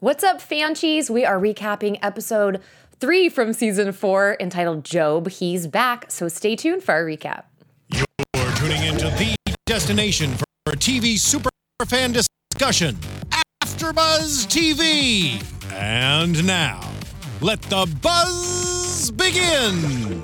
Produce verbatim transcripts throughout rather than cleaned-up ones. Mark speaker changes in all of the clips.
Speaker 1: What's up, Fanchies? We are recapping episode three from season four entitled Job. He's back, so stay tuned for our recap.
Speaker 2: You're tuning into the destination for T V superfan discussion, AfterBuzz T V. And now, let the buzz begin.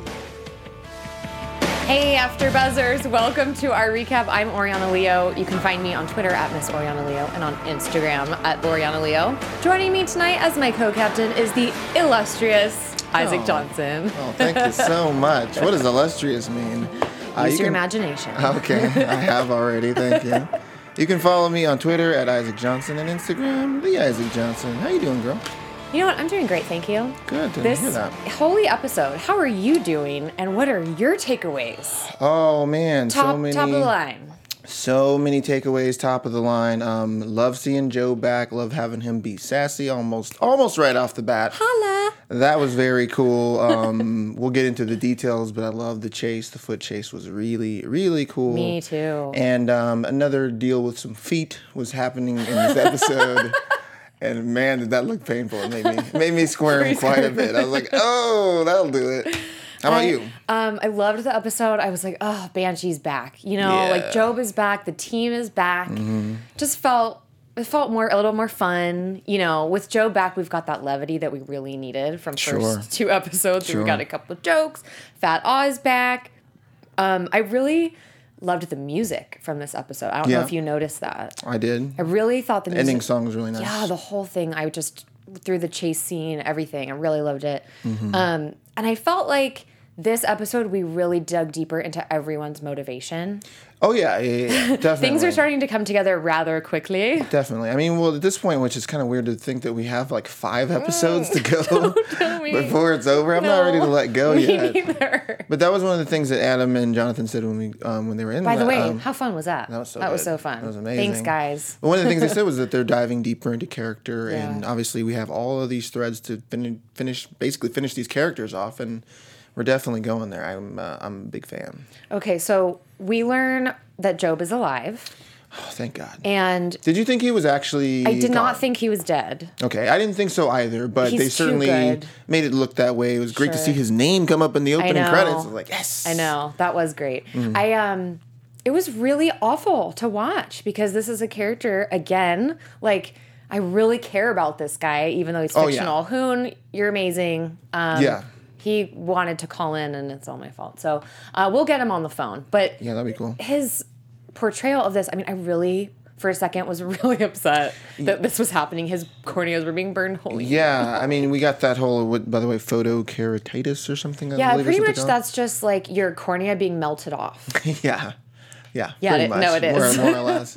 Speaker 1: Hey, AfterBuzzers! Welcome to our recap. I'm Oriana Leo. You can find me on Twitter at Miss Oriana Leo and on Instagram at Oriana Leo. Joining me tonight as my co-captain is the illustrious Isaac
Speaker 3: Oh.
Speaker 1: Johnson.
Speaker 3: Oh, thank you so much. What does illustrious mean? Uh,
Speaker 1: Use
Speaker 3: you
Speaker 1: your
Speaker 3: can-
Speaker 1: imagination.
Speaker 3: Okay, I have already. Thank you. You can follow me on Twitter at Isaac Johnson and Instagram, the Isaac Johnson. How you doing, girl?
Speaker 1: You know what? I'm doing great, thank you.
Speaker 3: Good to
Speaker 1: This
Speaker 3: hear that.
Speaker 1: holy episode, how are you doing, and what are your takeaways?
Speaker 3: Oh man,
Speaker 1: Top,
Speaker 3: so many,
Speaker 1: top of the line.
Speaker 3: so many takeaways. Top of the line. Um, love seeing Joe back. Love having him be sassy, almost, almost right off the bat.
Speaker 1: Holla.
Speaker 3: That was very cool. Um, we'll get into the details, but I love the chase. The foot chase was really, really cool.
Speaker 1: Me too.
Speaker 3: And um, another deal with some feet was happening in this episode. And man, did that look painful. It made me, it made me squirm quite a bit. I was like, oh, that'll do it. How about
Speaker 1: I,
Speaker 3: you?
Speaker 1: Um, I loved the episode. I was like, oh, Banshee's back. You know,
Speaker 3: Yeah.
Speaker 1: like Job is back. The team is back.
Speaker 3: Mm-hmm.
Speaker 1: Just felt, it felt more, a little more fun. You know, with Job back, we've got that levity that we really needed from
Speaker 3: Sure.
Speaker 1: first two episodes.
Speaker 3: Sure.
Speaker 1: We've got a couple of jokes. Fat Oz back. Um, I really loved the music from this episode. I don't know
Speaker 3: Yeah.
Speaker 1: if you noticed that.
Speaker 3: I did.
Speaker 1: I really thought the music.
Speaker 3: Ending song was really nice.
Speaker 1: Yeah, the whole thing. I just through the chase scene, everything. I really loved it.
Speaker 3: Mm-hmm.
Speaker 1: Um, and I felt like this episode we really dug deeper into everyone's motivation.
Speaker 3: Oh, yeah, yeah, yeah, yeah. Definitely.
Speaker 1: Things are starting to come together rather quickly.
Speaker 3: Definitely. I mean, well, at this point, which is kind of weird to think that we have like five episodes to go
Speaker 1: tell me.
Speaker 3: before it's over. I'm not ready to let go
Speaker 1: Me
Speaker 3: yet.
Speaker 1: neither.
Speaker 3: But that was one of the things that Adam and Jonathan said when we um, when they were in.
Speaker 1: By the
Speaker 3: that,
Speaker 1: way,
Speaker 3: um,
Speaker 1: how fun was that?
Speaker 3: that was so
Speaker 1: That was
Speaker 3: good.
Speaker 1: so fun.
Speaker 3: That was amazing.
Speaker 1: Thanks, guys.
Speaker 3: But one of the things they said was that they're diving deeper into character, and
Speaker 1: Yeah.
Speaker 3: obviously we have all of these threads to fin- finish, basically finish these characters off, and we're definitely going there. I'm uh, I'm a big fan.
Speaker 1: Okay, so we learn that Job is alive,
Speaker 3: Oh, thank God.
Speaker 1: and
Speaker 3: Did you think he was actually?
Speaker 1: I did not
Speaker 3: gone?
Speaker 1: think he was dead.
Speaker 3: Okay, I didn't think so either, but
Speaker 1: He's
Speaker 3: they
Speaker 1: too
Speaker 3: certainly
Speaker 1: good.
Speaker 3: made it look that way. It was great to
Speaker 1: Sure.
Speaker 3: see his name come up in the opening
Speaker 1: know.
Speaker 3: credits. I was like, yes.
Speaker 1: I know, that was great.
Speaker 3: Mm-hmm.
Speaker 1: I um it was really awful to watch because this is a character again, like I really care about this guy even though he's
Speaker 3: Oh, yeah.
Speaker 1: fictional. Hoon, you're amazing. Um
Speaker 3: Yeah.
Speaker 1: He wanted to call in and it's all my fault. So, uh, we'll get him on the phone. But
Speaker 3: Yeah, that'd be cool.
Speaker 1: his portrayal of this, I mean, I really for a second was really upset that this was happening. His corneas were being burned. Holy
Speaker 3: Yeah, I mean, we got that whole, what, by the way, photokeratitis or something. I
Speaker 1: Yeah,
Speaker 3: believe is
Speaker 1: pretty
Speaker 3: what they
Speaker 1: much
Speaker 3: call it.
Speaker 1: that's just like your cornea being melted off.
Speaker 3: yeah. Yeah.
Speaker 1: Yeah,
Speaker 3: pretty
Speaker 1: it-
Speaker 3: much.
Speaker 1: no, it is.
Speaker 3: More, more or less.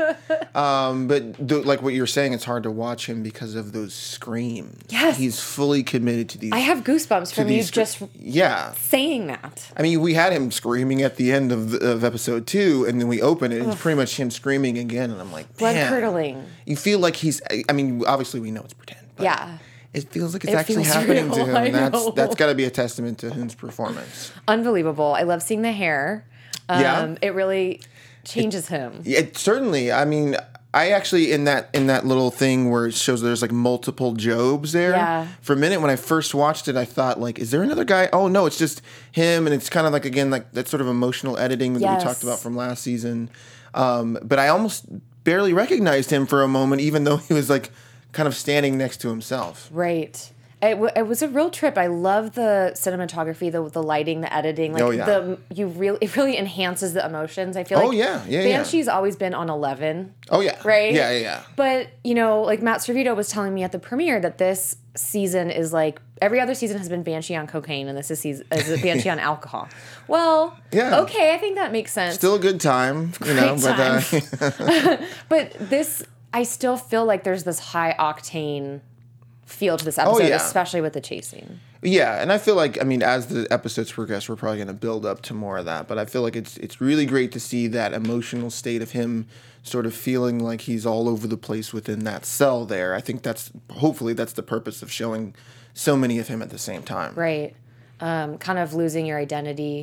Speaker 3: um, but the, like what you're saying, it's hard to watch him because of those screams.
Speaker 1: Yes.
Speaker 3: He's fully committed to these.
Speaker 1: I have goosebumps
Speaker 3: to
Speaker 1: from you
Speaker 3: these scre-
Speaker 1: just
Speaker 3: Yeah.
Speaker 1: saying that.
Speaker 3: I mean, we had him screaming at the end of, the, of episode two, and then we open it, and it's pretty much him screaming again, and I'm like,
Speaker 1: Blood
Speaker 3: man.
Speaker 1: curdling.
Speaker 3: You feel like he's, I mean, obviously we know it's pretend. But
Speaker 1: Yeah.
Speaker 3: It feels like it's
Speaker 1: It
Speaker 3: actually
Speaker 1: feels
Speaker 3: happening
Speaker 1: real,
Speaker 3: to him.
Speaker 1: I
Speaker 3: and that's
Speaker 1: know.
Speaker 3: that's got to be a testament to Hoon's performance.
Speaker 1: Unbelievable. I love seeing the hair. Um,
Speaker 3: Yeah.
Speaker 1: It really changes him.
Speaker 3: Yeah, it, certainly. I mean, I actually in that in that little thing where it shows there's like multiple Jobs there.
Speaker 1: Yeah.
Speaker 3: For a minute when I first watched it, I thought like, is there another guy? Oh no, it's just him, and it's kind of like again like that sort of emotional editing that
Speaker 1: Yes.
Speaker 3: we talked about from last season. Um, but I almost barely recognized him for a moment, even though he was like kind of standing next to himself.
Speaker 1: Right. It, w- it was a real trip. I love the cinematography, the the lighting, the editing. Like
Speaker 3: Oh, yeah.
Speaker 1: the you really it really enhances the emotions. I feel
Speaker 3: Oh,
Speaker 1: like
Speaker 3: yeah. Yeah, yeah.
Speaker 1: Banshee's always been on eleven.
Speaker 3: Oh yeah.
Speaker 1: Right?
Speaker 3: Yeah, yeah, yeah.
Speaker 1: But, you know, like Matt Servito was telling me at the premiere that this season is like every other season has been Banshee on cocaine and this is, season, is a Banshee on alcohol. Well,
Speaker 3: Yeah.
Speaker 1: okay, I think that makes sense.
Speaker 3: Still a good time, you know.
Speaker 1: Great
Speaker 3: But uh,
Speaker 1: But this, I still feel like there's this high octane feel to this episode,
Speaker 3: Oh, yeah.
Speaker 1: especially with the chasing.
Speaker 3: yeah, and I feel like I mean, as the episodes progress, we're probably going to build up to more of that. But I feel like it's it's really great to see that emotional state of him sort of feeling like he's all over the place within that cell there. I think that's hopefully that's the purpose of showing so many of him at the same time.
Speaker 1: Right. Um, kind of losing your identity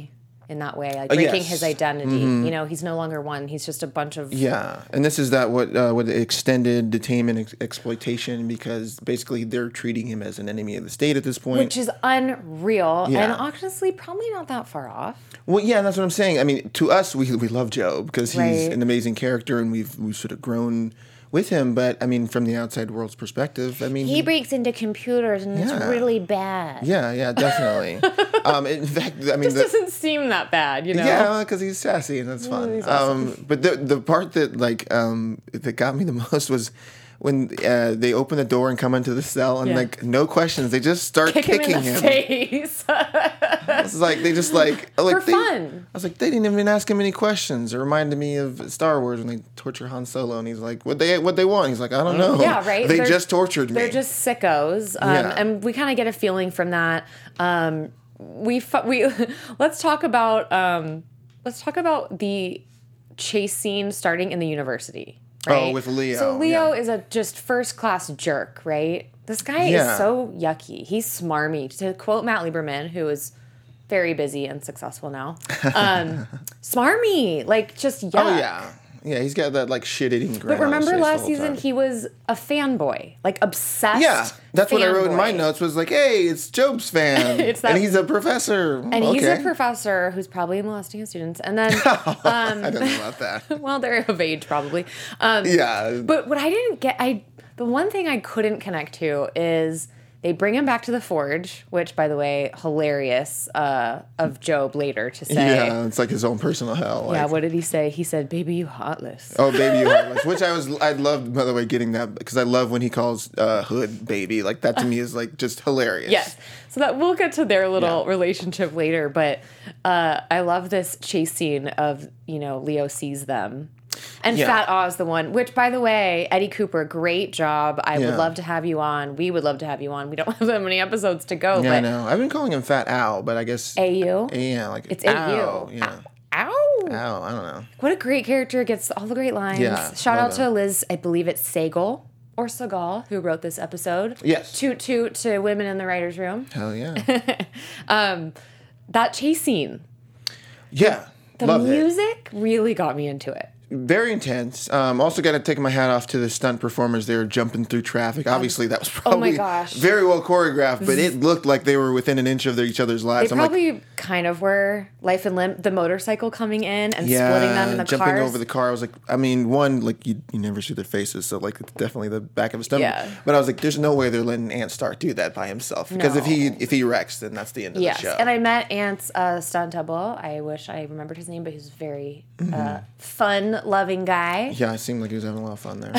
Speaker 1: in that way, like
Speaker 3: Uh,
Speaker 1: breaking
Speaker 3: yes.
Speaker 1: his identity. You know, he's no longer one. He's just a bunch of
Speaker 3: Yeah, and this is that what uh, what extended detainment ex- exploitation, because basically they're treating him as an enemy of the state at this point.
Speaker 1: which is unreal and
Speaker 3: Yeah.
Speaker 1: honestly probably not that far off.
Speaker 3: Well, yeah, that's what I'm saying. I mean, to us, we we love Job because he's
Speaker 1: Right.
Speaker 3: an amazing character, and we've we've sort of grown with him. But I mean, from the outside world's perspective, I mean,
Speaker 1: He breaks into computers and it's
Speaker 3: Yeah.
Speaker 1: really bad.
Speaker 3: yeah, yeah, definitely. um, in fact, I mean,
Speaker 1: This
Speaker 3: the,
Speaker 1: doesn't seem that bad, you know?
Speaker 3: yeah, because he's sassy and that's fun.
Speaker 1: he's awesome.
Speaker 3: Um, but the the part that like um, that got me the most was when uh, they open the door and come into the cell and
Speaker 1: Yeah.
Speaker 3: like no questions, they just start
Speaker 1: Kick him
Speaker 3: kicking
Speaker 1: in the
Speaker 3: him.
Speaker 1: face.
Speaker 3: It's like they just like like
Speaker 1: For
Speaker 3: they,
Speaker 1: fun.
Speaker 3: I was like, they didn't even ask him any questions. It reminded me of Star Wars when they torture Han Solo, and he's like, "What they what they want?" He's like, "I don't know."
Speaker 1: Yeah, right?
Speaker 3: They
Speaker 1: They're-
Speaker 3: just tortured me.
Speaker 1: They're just sickos, um,
Speaker 3: Yeah.
Speaker 1: and we kind of get a feeling from that. Um, we fu- we let's talk about um, let's talk about the chase scene starting in the university. Right?
Speaker 3: Oh, with Leo,
Speaker 1: So Leo
Speaker 3: yeah.
Speaker 1: is a just first class jerk, right? This guy
Speaker 3: Yeah.
Speaker 1: is so yucky. He's smarmy. To quote Matt Lieberman, who is very busy and successful now, um, smarmy, like just yuck.
Speaker 3: Oh yeah, yeah. He's got that like shit eating grin.
Speaker 1: But
Speaker 3: on his
Speaker 1: remember
Speaker 3: face the
Speaker 1: last
Speaker 3: whole
Speaker 1: season,
Speaker 3: time.
Speaker 1: he was a fanboy, like obsessed.
Speaker 3: Yeah, that's what I wrote in my
Speaker 1: fanboy.
Speaker 3: notes. Was like, "Hey, it's Job's fan,
Speaker 1: It's that-
Speaker 3: and he's a professor,
Speaker 1: And
Speaker 3: okay.
Speaker 1: he's a professor who's probably molesting his students. And then,
Speaker 3: I don't know about that.
Speaker 1: well, they're of age probably. Um,
Speaker 3: Yeah,
Speaker 1: But what I didn't get, I the one thing I couldn't connect to is they bring him back to the Forge, which, by the way, hilarious uh, of Job later to say.
Speaker 3: yeah. It's like his own personal hell. Like,
Speaker 1: Yeah, what did he say? He said, "Baby, you heartless."
Speaker 3: Oh, baby, you heartless. Which I was, I loved, by the way, getting that because I love when he calls uh, Hood baby. Like that to me is like just hilarious.
Speaker 1: Yes. So that we'll get to their little
Speaker 3: Yeah.
Speaker 1: relationship later, but uh, I love this chase scene of, you know, Leo sees them. And
Speaker 3: Yeah.
Speaker 1: Fat Oz the one, which by the way, Eddie Cooper, great job. I
Speaker 3: Yeah.
Speaker 1: would love to have you on. We would love to have you on. We don't have that many episodes to go,
Speaker 3: Yeah, I
Speaker 1: but
Speaker 3: know. I've been calling him Fat Al, but I guess
Speaker 1: A U?
Speaker 3: Yeah, like
Speaker 1: It's
Speaker 3: ow,
Speaker 1: A U.
Speaker 3: Yeah,
Speaker 1: Ow.
Speaker 3: ow. I don't know.
Speaker 1: What a great character, gets all the great lines.
Speaker 3: Yeah,
Speaker 1: Shout
Speaker 3: love
Speaker 1: out to
Speaker 3: him.
Speaker 1: Liz, I believe it's Segal or Segal, who wrote this episode.
Speaker 3: Yes.
Speaker 1: Toot toot to women in the writer's room.
Speaker 3: Hell yeah.
Speaker 1: Um, that chase scene.
Speaker 3: Yeah,
Speaker 1: The
Speaker 3: loved it.
Speaker 1: music really got me into it.
Speaker 3: Very intense. Um, also, got to take my hat off to the stunt performers there jumping through traffic. Obviously, that was probably
Speaker 1: gosh.
Speaker 3: very well choreographed, but it looked like they were within an inch of their, each other's
Speaker 1: They
Speaker 3: lives. I'm like,
Speaker 1: probably kind of were life and limb. The motorcycle coming in and
Speaker 3: yeah,
Speaker 1: splitting them in the
Speaker 3: jumping
Speaker 1: cars.
Speaker 3: over the car. I was like, I mean, one, like you, you never see their faces, so like it's definitely the back of a stomach.
Speaker 1: Yeah.
Speaker 3: But I was like, there's no way they're letting Ant Stark do that by himself because if he
Speaker 1: No.
Speaker 3: if he wrecks, then that's the end of
Speaker 1: Yes,
Speaker 3: the show.
Speaker 1: and I met Ant's uh, stunt double. I wish I remembered his name, but he's a very
Speaker 3: Mm-hmm.
Speaker 1: uh, fun, loving guy.
Speaker 3: yeah, it seemed like he was having a lot of fun there.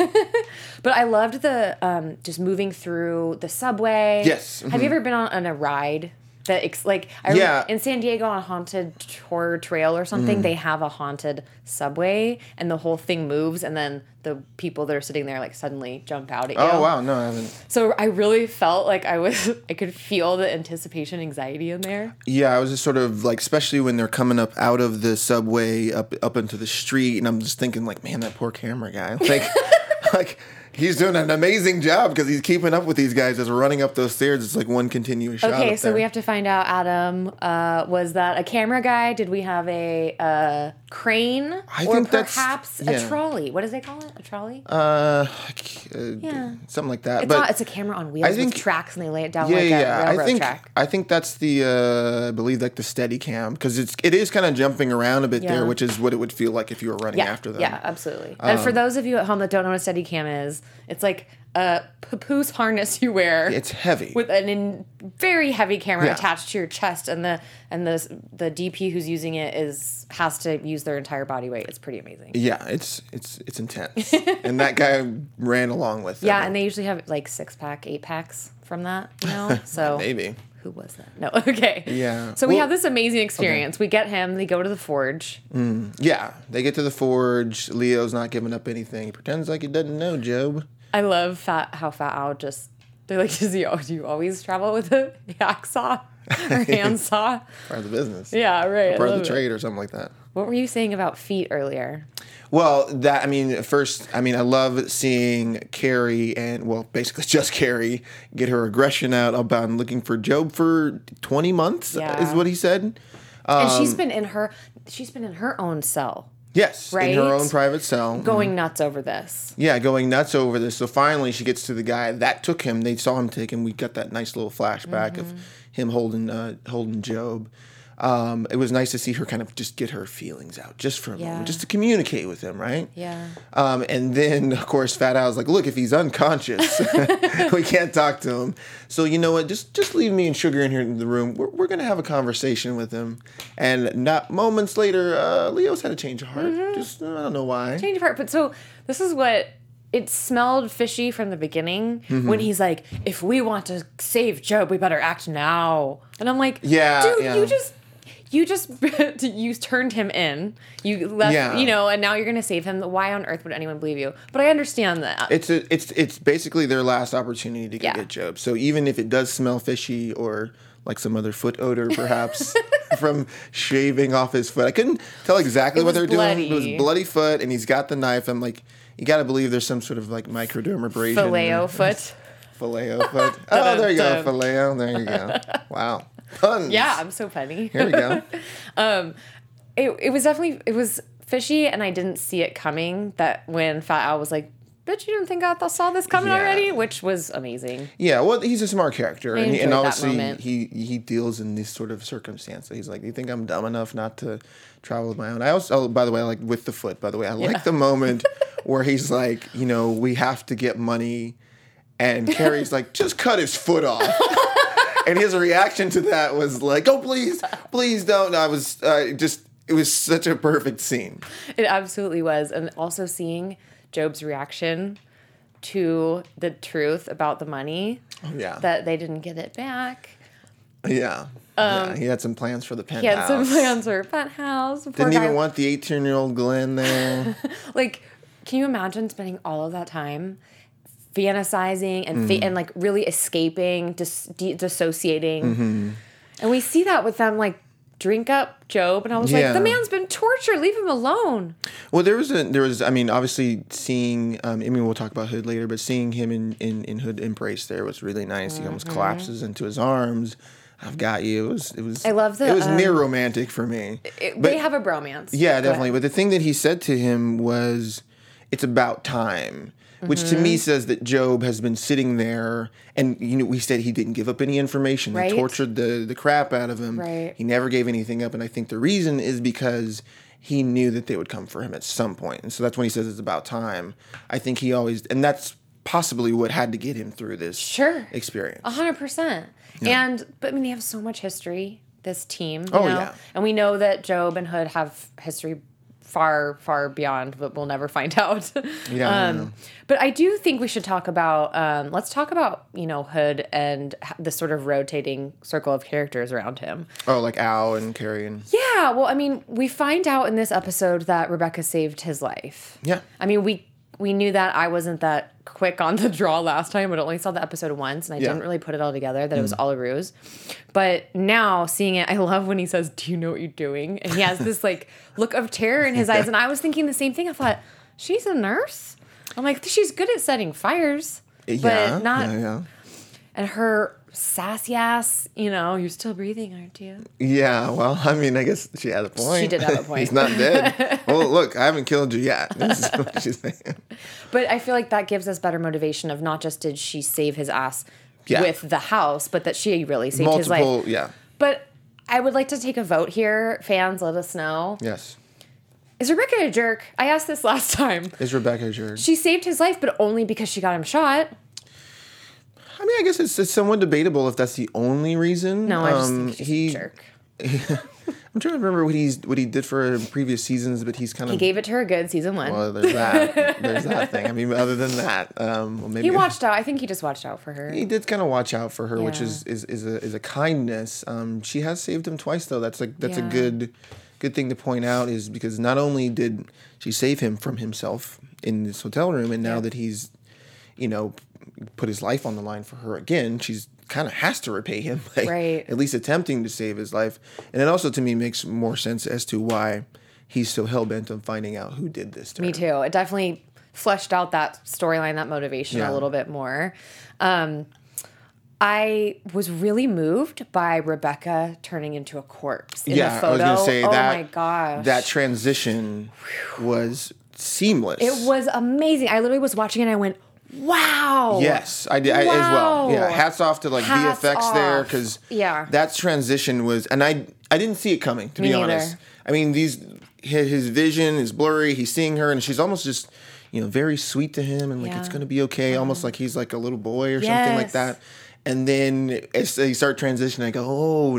Speaker 1: But I loved the um, just moving through the subway.
Speaker 3: Yes,
Speaker 1: Have you ever been on, on a ride? That ex- like I
Speaker 3: Yeah.
Speaker 1: remember in San Diego on Haunted Horror Trail or
Speaker 3: Mm.
Speaker 1: something, they have a haunted subway, and the whole thing moves, and then the people that are sitting there like suddenly jump out at you.
Speaker 3: Oh wow, no, I haven't.
Speaker 1: So I really felt like I was, I could feel the anticipation, anxiety in there.
Speaker 3: Yeah, I was just sort of like, especially when they're coming up out of the subway up up into the street, and I'm just thinking like, man, that poor camera guy. Like, like he's doing an amazing job because he's keeping up with these guys as we're running up those stairs. It's like one continuous shot.
Speaker 1: Okay,
Speaker 3: up
Speaker 1: so
Speaker 3: there.
Speaker 1: we have to find out, Adam, uh, was that a camera guy? Did we have a uh, crane?
Speaker 3: I
Speaker 1: or
Speaker 3: think that's-
Speaker 1: perhaps
Speaker 3: yeah.
Speaker 1: a trolley? What do they call it? A trolley?
Speaker 3: uh, uh,
Speaker 1: Yeah.
Speaker 3: something like that.
Speaker 1: it's,
Speaker 3: but
Speaker 1: not, it's a camera on wheels
Speaker 3: think-
Speaker 1: with tracks, and they lay it down
Speaker 3: yeah,
Speaker 1: like
Speaker 3: yeah,
Speaker 1: a railroad
Speaker 3: I think
Speaker 1: track.
Speaker 3: I think that's the uh, I believe like the steady cam because it's it is kind of jumping around a bit
Speaker 1: Yeah.
Speaker 3: there, which is what it would feel like if you were running
Speaker 1: Yeah,
Speaker 3: after them.
Speaker 1: yeah, absolutely. and for those of you at home that don't know what a steady cam is, it's like a papoose harness you wear.
Speaker 3: It's heavy.
Speaker 1: with an in, very heavy camera
Speaker 3: Yeah.
Speaker 1: attached to your chest, and the and the the D P who's using it is has to use their entire body weight. It's pretty amazing.
Speaker 3: Yeah, it's it's it's intense, and that guy ran along with it.
Speaker 1: Yeah, and they usually have like six pack, eight packs from that, you know. So
Speaker 3: maybe.
Speaker 1: who was that? No, okay.
Speaker 3: Yeah.
Speaker 1: So we
Speaker 3: Well-
Speaker 1: have this amazing experience. We get him. They go to the Forge.
Speaker 3: Yeah, they get to the Forge. Leo's not giving up anything. He pretends like he doesn't know Job.
Speaker 1: I love fat how Fat Al just. They're like, does he? Do you always travel with a hacksaw or handsaw?
Speaker 3: Part of the business.
Speaker 1: Yeah, right. I
Speaker 3: Part of
Speaker 1: love
Speaker 3: the
Speaker 1: it.
Speaker 3: trade or something like that.
Speaker 1: What were you saying about feet earlier?
Speaker 3: Well, that I mean, first, I mean, I love seeing Carrie and well, basically just Carrie get her aggression out about looking for Job for twenty months.
Speaker 1: Yeah.
Speaker 3: Is what he said.
Speaker 1: and she's been in her, she's been in her own cell.
Speaker 3: Yes,
Speaker 1: right?
Speaker 3: in her own private cell.
Speaker 1: Going mm. nuts over this.
Speaker 3: Yeah, going nuts over this. So finally she gets to the guy that took him. They saw him take him. We got that nice little flashback mm-hmm. of him holding uh, holding Job. Um, it was nice to see her kind of just get her feelings out just for a yeah. moment, just to communicate with him, right?
Speaker 1: Yeah.
Speaker 3: Um, and then, of course, Fat Al's like, look, if he's unconscious, we can't talk to him. So you know what? Just just leave me and Sugar in here in the room. We're, we're going to have a conversation with him. And not moments later, uh, Leo's had a change of heart. Mm-hmm. Just, I don't know why.
Speaker 1: Change of heart. But so this is what... It smelled fishy from the beginning mm-hmm. when he's like, if we want to save Job, we better act now. And I'm like,
Speaker 3: yeah,
Speaker 1: dude,
Speaker 3: yeah.
Speaker 1: you just... You just you turned him in. You left, yeah. you know, and now you're going to save him. Why on earth would anyone believe you? But I understand that.
Speaker 3: It's a, it's it's basically their last opportunity to get
Speaker 1: yeah.
Speaker 3: at Job. So even if it does smell fishy or like some other foot odor, perhaps from shaving off his foot, I couldn't tell exactly what they're
Speaker 1: bloody.
Speaker 3: doing. It was bloody foot, and he's got the knife. I'm like, you got to believe there's some sort of like microdermabrasion.
Speaker 1: Filet-o foot.
Speaker 3: Filet-o foot. Oh, there you go, filet-o. There you go. Wow. Puns.
Speaker 1: Yeah, I'm so funny.
Speaker 3: Here we go.
Speaker 1: um, it it was definitely it was fishy, and I didn't see it coming. That when Fat Al was like, "Bitch, you didn't think I th- saw this coming yeah. already," which was amazing.
Speaker 3: Yeah, well, he's a smart character,
Speaker 1: I
Speaker 3: and, he, and obviously
Speaker 1: that
Speaker 3: he he deals in this sort of circumstance. He's like, "You think I'm dumb enough not to travel with my own?" I also, oh, by the way, I like with the foot. By the way, I yeah. like the moment where he's like, you know, we have to get money, and Carrie's like, just cut his foot off. And his reaction to that was like, "Oh, please, please don't." I was uh, just, it was such a perfect scene.
Speaker 1: It absolutely was. And also seeing Job's reaction to the truth about the money.
Speaker 3: Oh, yeah.
Speaker 1: That they didn't get it back.
Speaker 3: Yeah. Um, yeah. He had some plans for the penthouse.
Speaker 1: He had some plans for a penthouse.
Speaker 3: Didn't guy. even want the eighteen-year-old Glenn there.
Speaker 1: Like, can you imagine spending all of that time fantasizing and fa- mm. and like really escaping, dis- de- dissociating, mm-hmm. and we see that with them like drink up Job, and I was yeah. like, the man's been tortured, leave him alone.
Speaker 3: Well, there was a there was I mean, obviously seeing um, I mean, we'll talk about Hood later, but seeing him in in, in Hood embrace there was really nice. Mm-hmm. He almost collapses into his arms. I've got you. It was it was
Speaker 1: I love the
Speaker 3: it was
Speaker 1: um,
Speaker 3: near romantic for me.
Speaker 1: It,
Speaker 3: but,
Speaker 1: they have a bromance.
Speaker 3: Yeah, definitely. But the thing that he said to him was, "It's about time." Which mm-hmm. to me says that Job has been sitting there, and you know we said he didn't give up any information.
Speaker 1: Right.
Speaker 3: They tortured the the crap out of him.
Speaker 1: Right.
Speaker 3: He never gave anything up, and I think the reason is because he knew that they would come for him at some point, and so that's when he says it's about time. I think he always, and that's possibly what had to get him through this
Speaker 1: sure
Speaker 3: experience.
Speaker 1: A hundred percent. And but I mean, they have so much history. This team. You
Speaker 3: oh
Speaker 1: know?
Speaker 3: yeah.
Speaker 1: And we know that Job and Hood have history far, far beyond, but we'll never find out.
Speaker 3: Yeah.
Speaker 1: um, but I do think we should talk about, um, let's talk about, you know, Hood and the sort of rotating circle of characters around him.
Speaker 3: Oh, like Al and Carrie and...
Speaker 1: Yeah. Well, I mean, we find out in this episode that Rebecca saved his life.
Speaker 3: Yeah.
Speaker 1: I mean, we we knew that. I wasn't that quick on the draw last time, but only saw the episode once, and I yeah. didn't really put it all together that mm. it was all a ruse. But now seeing it, I love when he says, "Do you know what you're doing?" And he has this like look of terror in his eyes, and I was thinking the same thing. I thought, she's a nurse? I'm like, she's good at setting fires,
Speaker 3: yeah,
Speaker 1: but not.
Speaker 3: Yeah, yeah.
Speaker 1: And her sassy ass, you know, you're still breathing, aren't you?
Speaker 3: Yeah, well, I mean, I guess she had a point.
Speaker 1: She did have a point.
Speaker 3: He's not dead. Well, look, I haven't killed you yet. This is what she's saying.
Speaker 1: But I feel like that gives us better motivation of not just did she save his ass
Speaker 3: yeah.
Speaker 1: with the house, but that she really saved
Speaker 3: Multiple,
Speaker 1: his life.
Speaker 3: Multiple, yeah.
Speaker 1: But I would like to take a vote here. Fans, let us know.
Speaker 3: Yes.
Speaker 1: Is Rebecca a jerk? I asked this last time.
Speaker 3: Is Rebecca a jerk?
Speaker 1: She saved his life, but only because she got him shot.
Speaker 3: I mean, I guess it's, it's somewhat debatable if that's the only reason.
Speaker 1: No, I just
Speaker 3: um,
Speaker 1: think she's
Speaker 3: he,
Speaker 1: a jerk.
Speaker 3: I'm trying to remember what he's what he did for previous seasons, but he's kind of
Speaker 1: he gave it to her good season one.
Speaker 3: Well, there's that. There's that thing. I mean, other than that, um, well, maybe
Speaker 1: he watched out. I think he just watched out for her.
Speaker 3: He did kind of watch out for her,
Speaker 1: yeah.
Speaker 3: which is is is a is a kindness. Um, she has saved him twice, though. That's like that's
Speaker 1: yeah.
Speaker 3: a good good thing to point out, is because not only did she save him from himself in this hotel room, and now yeah. that he's, you know, put his life on the line for her again, she's kind of has to repay him, like,
Speaker 1: right.
Speaker 3: at least attempting to save his life. And it also, to me, makes more sense as to why he's so hell-bent on finding out who did this to
Speaker 1: Me
Speaker 3: her.
Speaker 1: too. It definitely fleshed out that storyline, that motivation
Speaker 3: yeah.
Speaker 1: a little bit more. Um, I was really moved by Rebecca turning into a corpse in
Speaker 3: yeah,
Speaker 1: the photo.
Speaker 3: I was going to say
Speaker 1: oh
Speaker 3: that.
Speaker 1: my gosh.
Speaker 3: That transition was seamless.
Speaker 1: It was amazing. I literally was watching it and I went, wow.
Speaker 3: Yes, I did I, as well.
Speaker 1: Wow.
Speaker 3: Yeah, hats off to like
Speaker 1: Hats
Speaker 3: V F X
Speaker 1: off.
Speaker 3: there because
Speaker 1: Yeah.
Speaker 3: that transition was, and I I didn't see it coming to
Speaker 1: Me
Speaker 3: be
Speaker 1: neither.
Speaker 3: honest. I mean, these his, his vision is blurry. He's seeing her, and she's almost just you know very sweet to him, and like
Speaker 1: Yeah.
Speaker 3: it's gonna be okay, almost like he's like a little boy or something like
Speaker 1: Yes.
Speaker 3: that. And then as they start transitioning, I go, oh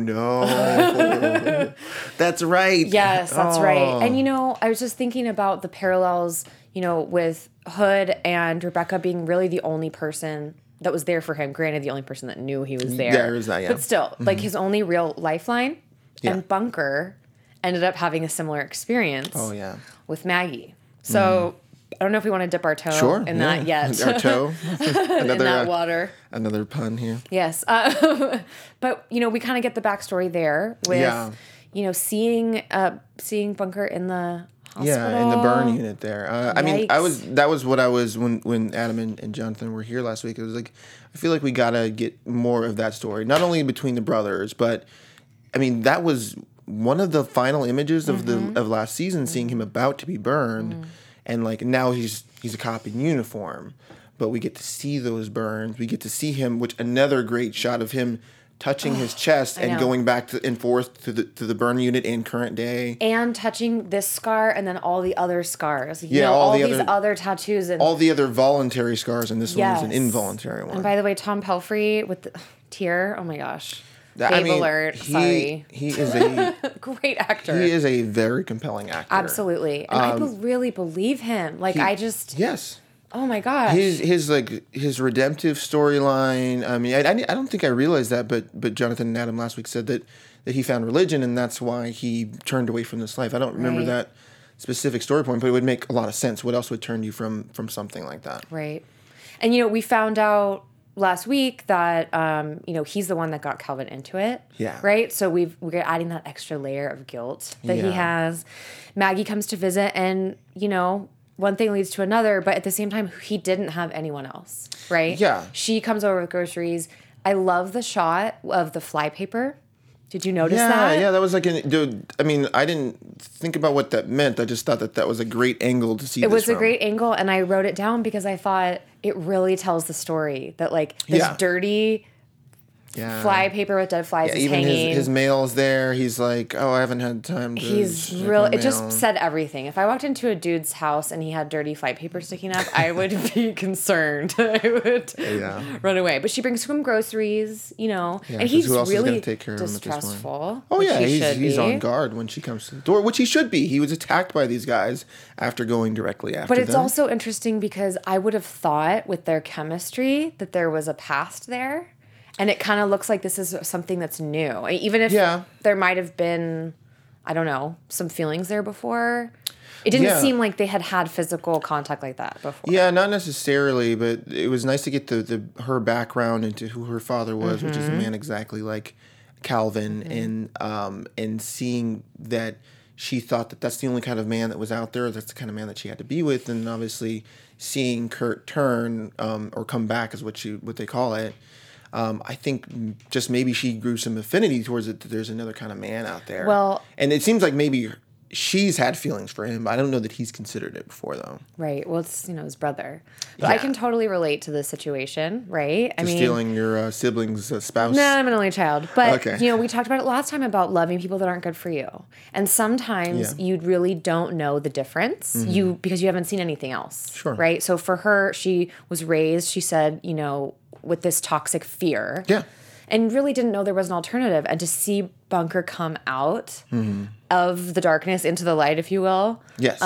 Speaker 3: no, that's right.
Speaker 1: Yes, that's
Speaker 3: Oh.
Speaker 1: right. And you know, I was just thinking about the parallels, you know, with Hood and Rebecca being really the only person that was there for him. Granted, the only person that knew he was there.
Speaker 3: There is that, yeah.
Speaker 1: But still, like his only real lifeline.
Speaker 3: Yeah.
Speaker 1: And Bunker ended up having a similar experience.
Speaker 3: Oh yeah.
Speaker 1: With Maggie. So I don't know if we want to dip our toe
Speaker 3: Sure.
Speaker 1: in
Speaker 3: yeah.
Speaker 1: that yet.
Speaker 3: Our toe. Another
Speaker 1: in that
Speaker 3: uh,
Speaker 1: water.
Speaker 3: Another pun here.
Speaker 1: Yes. Uh, but, you know, we kind of get the backstory there with,
Speaker 3: Yeah.
Speaker 1: you know, seeing uh, seeing Bunker in the hospital.
Speaker 3: Yeah, in the burn unit there. Uh, I mean, I
Speaker 1: Yikes.
Speaker 3: was that was what I was when when Adam and, and Jonathan were here last week. It was like I feel like we gotta get more of that story, not only between the brothers, but I mean that was one of the final images of
Speaker 1: Mm-hmm.
Speaker 3: the of last season, seeing him about to be burned,
Speaker 1: Mm.
Speaker 3: and like now he's he's a cop in uniform, but we get to see those burns. We get to see him, which another great shot of him touching his chest and
Speaker 1: know.
Speaker 3: going back to, and forth to the to the burn unit in current day.
Speaker 1: And touching this scar and then all the other scars. You
Speaker 3: Yeah,
Speaker 1: know,
Speaker 3: all
Speaker 1: all,
Speaker 3: the
Speaker 1: these
Speaker 3: other-
Speaker 1: other tattoos. And
Speaker 3: All the other voluntary scars, and this one was an
Speaker 1: Yes.
Speaker 3: involuntary one.
Speaker 1: And by the way, Tom Pelfrey with the tear. Oh my gosh.
Speaker 3: That-
Speaker 1: Babe
Speaker 3: I mean,
Speaker 1: alert.
Speaker 3: he,
Speaker 1: Sorry.
Speaker 3: He is a
Speaker 1: Great actor.
Speaker 3: he is a very compelling actor.
Speaker 1: Absolutely. And I be- really believe him. Like,
Speaker 3: He-
Speaker 1: I just,
Speaker 3: yes.
Speaker 1: oh my gosh.
Speaker 3: His his like his redemptive storyline. I mean, I, I I don't think I realized that, but but Jonathan and Adam last week said that that he found religion and that's why he turned away from this life. I don't remember
Speaker 1: Right.
Speaker 3: that specific story point, but it would make a lot of sense. What else would turn you from from something like that?
Speaker 1: Right. And, you know, we found out last week that, um, you know, he's the one that got Calvin into it.
Speaker 3: Yeah.
Speaker 1: Right? So we've, we're adding that extra layer of guilt that
Speaker 3: Yeah.
Speaker 1: he has. Maggie comes to visit and, you know, one thing leads to another, but at the same time, he didn't have anyone else. Right?
Speaker 3: Yeah.
Speaker 1: She comes over with groceries. I love the shot of the flypaper. Did you notice
Speaker 3: Yeah,
Speaker 1: that?
Speaker 3: yeah, that was like an dude. I mean, I didn't think about what that meant. I just thought that that was a great angle to see.
Speaker 1: It
Speaker 3: this
Speaker 1: was a
Speaker 3: from.
Speaker 1: great angle, and I wrote it down because I thought it really tells the story that, like, this
Speaker 3: Yeah.
Speaker 1: dirty
Speaker 3: yeah.
Speaker 1: fly paper with dead flies
Speaker 3: Yeah,
Speaker 1: is
Speaker 3: even
Speaker 1: hanging.
Speaker 3: his, his mail's there. He's like, oh, I haven't had time to.
Speaker 1: He's
Speaker 3: check
Speaker 1: real.
Speaker 3: my
Speaker 1: It just
Speaker 3: mail."
Speaker 1: said everything. If I walked into a dude's house and he had dirty flight paper sticking up, I would be concerned. I would
Speaker 3: Yeah.
Speaker 1: run away. But she brings him groceries, you know,
Speaker 3: Yeah,
Speaker 1: and
Speaker 3: 'cause
Speaker 1: he's
Speaker 3: who else is
Speaker 1: really
Speaker 3: gonna take care of him at this point?
Speaker 1: distrustful.
Speaker 3: Oh
Speaker 1: which
Speaker 3: yeah,
Speaker 1: he
Speaker 3: he's,
Speaker 1: should
Speaker 3: he's
Speaker 1: be.
Speaker 3: on guard when she comes to the door, which he should be. He was attacked by these guys after going directly after
Speaker 1: But it's
Speaker 3: them.
Speaker 1: also interesting because I would have thought with their chemistry that there was a past there. And it kind of looks like this is something that's new. Even if
Speaker 3: Yeah.
Speaker 1: there might have been, I don't know, some feelings there before. It didn't
Speaker 3: Yeah.
Speaker 1: seem like they had had physical contact like that before.
Speaker 3: Yeah, not necessarily, but it was nice to get the, the her background into who her father was, which
Speaker 1: Mm-hmm.
Speaker 3: is a man exactly like Calvin, and um and seeing that she thought that that's the only kind of man that was out there. That's the kind of man that she had to be with, and obviously seeing Kurt turn um, or come back is what she what they call it. Um, I think just maybe she grew some affinity towards it. That there's another kind of man out there.
Speaker 1: Well-
Speaker 3: and it seems like maybe she's had feelings for him. I don't know that he's considered it before though.
Speaker 1: Right. Well, it's, you know, his brother. But I
Speaker 3: Yeah.
Speaker 1: can totally relate to this situation, right? I mean,
Speaker 3: Stealing your uh, sibling's uh, spouse.
Speaker 1: no, I'm an only child. But,
Speaker 3: Okay.
Speaker 1: you know, we talked about it last time about loving people that aren't good for you. And sometimes
Speaker 3: Yeah.
Speaker 1: you really don't know the difference you because you haven't seen anything else.
Speaker 3: Sure.
Speaker 1: Right? So for her, she was raised, she said, you know, with this toxic fear.
Speaker 3: Yeah.
Speaker 1: And really didn't know there was an alternative. And to see Bunker come out of the darkness into the light, if you will,
Speaker 3: Yes.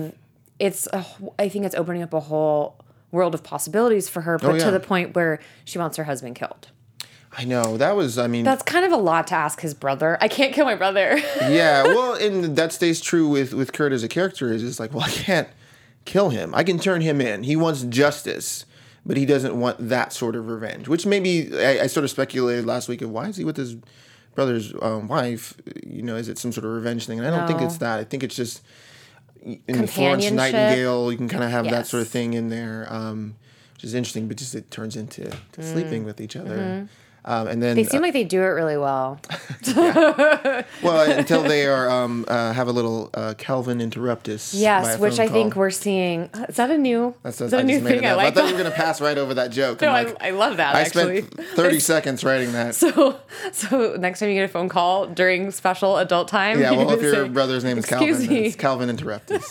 Speaker 1: it's a, I think it's opening up a whole world of possibilities for her, but
Speaker 3: Oh, yeah.
Speaker 1: to the point where she wants her husband killed.
Speaker 3: I know that was. I mean,
Speaker 1: That's kind of a lot to ask his brother. I can't kill my brother.
Speaker 3: yeah. Well, and that stays true with with Kurt as a character. Is it's like, well, I can't kill him. I can turn him in. He wants justice, but he doesn't want that sort of revenge. Which maybe I, I sort of speculated last week of why is he with his brother's um, wife? You know, is it some sort of revenge thing? And I don't think
Speaker 1: No.
Speaker 3: it's that. I think it's just in the Florence
Speaker 1: Companionship.
Speaker 3: Nightingale. You can kind of have that
Speaker 1: Yes.
Speaker 3: sort of thing in there. Um, which is interesting, but just it turns into to sleeping with each other. Mm-hmm. Um, and then
Speaker 1: they seem
Speaker 3: uh,
Speaker 1: like they do it really well.
Speaker 3: well, until they are um, uh, have a little uh, Calvin Interruptus.
Speaker 1: Yes, which I
Speaker 3: call.
Speaker 1: think we're seeing. Is that a new?
Speaker 3: That's
Speaker 1: is that a new thing? I like.
Speaker 3: I thought you were going to pass right over that joke.
Speaker 1: No,
Speaker 3: like,
Speaker 1: I, I love that.
Speaker 3: I
Speaker 1: actually.
Speaker 3: spent thirty seconds writing that.
Speaker 1: So, so next time you get a phone call during special adult time,
Speaker 3: yeah. Well, if your
Speaker 1: say,
Speaker 3: brother's name is
Speaker 1: Excuse
Speaker 3: Calvin,
Speaker 1: me.
Speaker 3: it's Calvin Interruptus.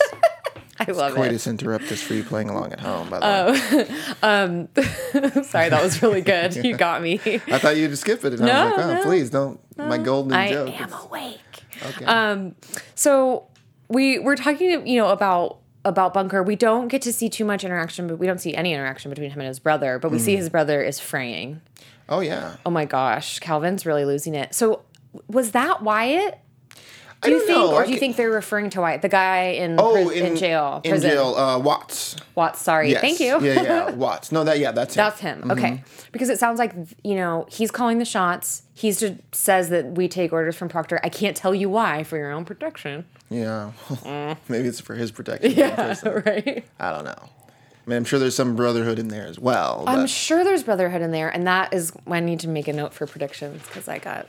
Speaker 1: I love
Speaker 3: Coitus
Speaker 1: it.
Speaker 3: Interruptus for you playing along at home, by the way.
Speaker 1: um, sorry, that was really good. You got me.
Speaker 3: I thought you'd skip it, and
Speaker 1: no,
Speaker 3: I was like, oh,
Speaker 1: no,
Speaker 3: please don't. No, my golden
Speaker 1: I
Speaker 3: joke.
Speaker 1: I am
Speaker 3: it's...
Speaker 1: awake.
Speaker 3: Okay.
Speaker 1: Um, so we we're talking, you know, about about Bunker. We don't get to see too much interaction, but we don't see any interaction between him and his brother. But we mm. see his brother is fraying.
Speaker 3: Oh yeah.
Speaker 1: Oh my gosh, Calvin's really losing it. So was that Wyatt? Do
Speaker 3: I
Speaker 1: you
Speaker 3: don't
Speaker 1: think,
Speaker 3: know.
Speaker 1: or
Speaker 3: I
Speaker 1: do you
Speaker 3: can...
Speaker 1: think they're referring to Wyatt, the guy in
Speaker 3: oh,
Speaker 1: pris-
Speaker 3: in,
Speaker 1: in jail?
Speaker 3: In
Speaker 1: prison.
Speaker 3: jail, uh, Watts.
Speaker 1: Watts, sorry.
Speaker 3: Yes.
Speaker 1: Thank you.
Speaker 3: yeah, yeah, Watts. No, that yeah, that's him.
Speaker 1: That's him.
Speaker 3: Mm-hmm.
Speaker 1: Okay, because it sounds like, you know, he's calling the shots. He just says that we take orders from Proctor. I can't tell you why, for your own protection.
Speaker 3: Yeah, maybe it's for his protection.
Speaker 1: Yeah, right.
Speaker 3: I don't know. I mean, I'm sure there's some brotherhood in there as well. But...
Speaker 1: I'm sure there's brotherhood in there, and that is when I need to make a note for predictions because I got,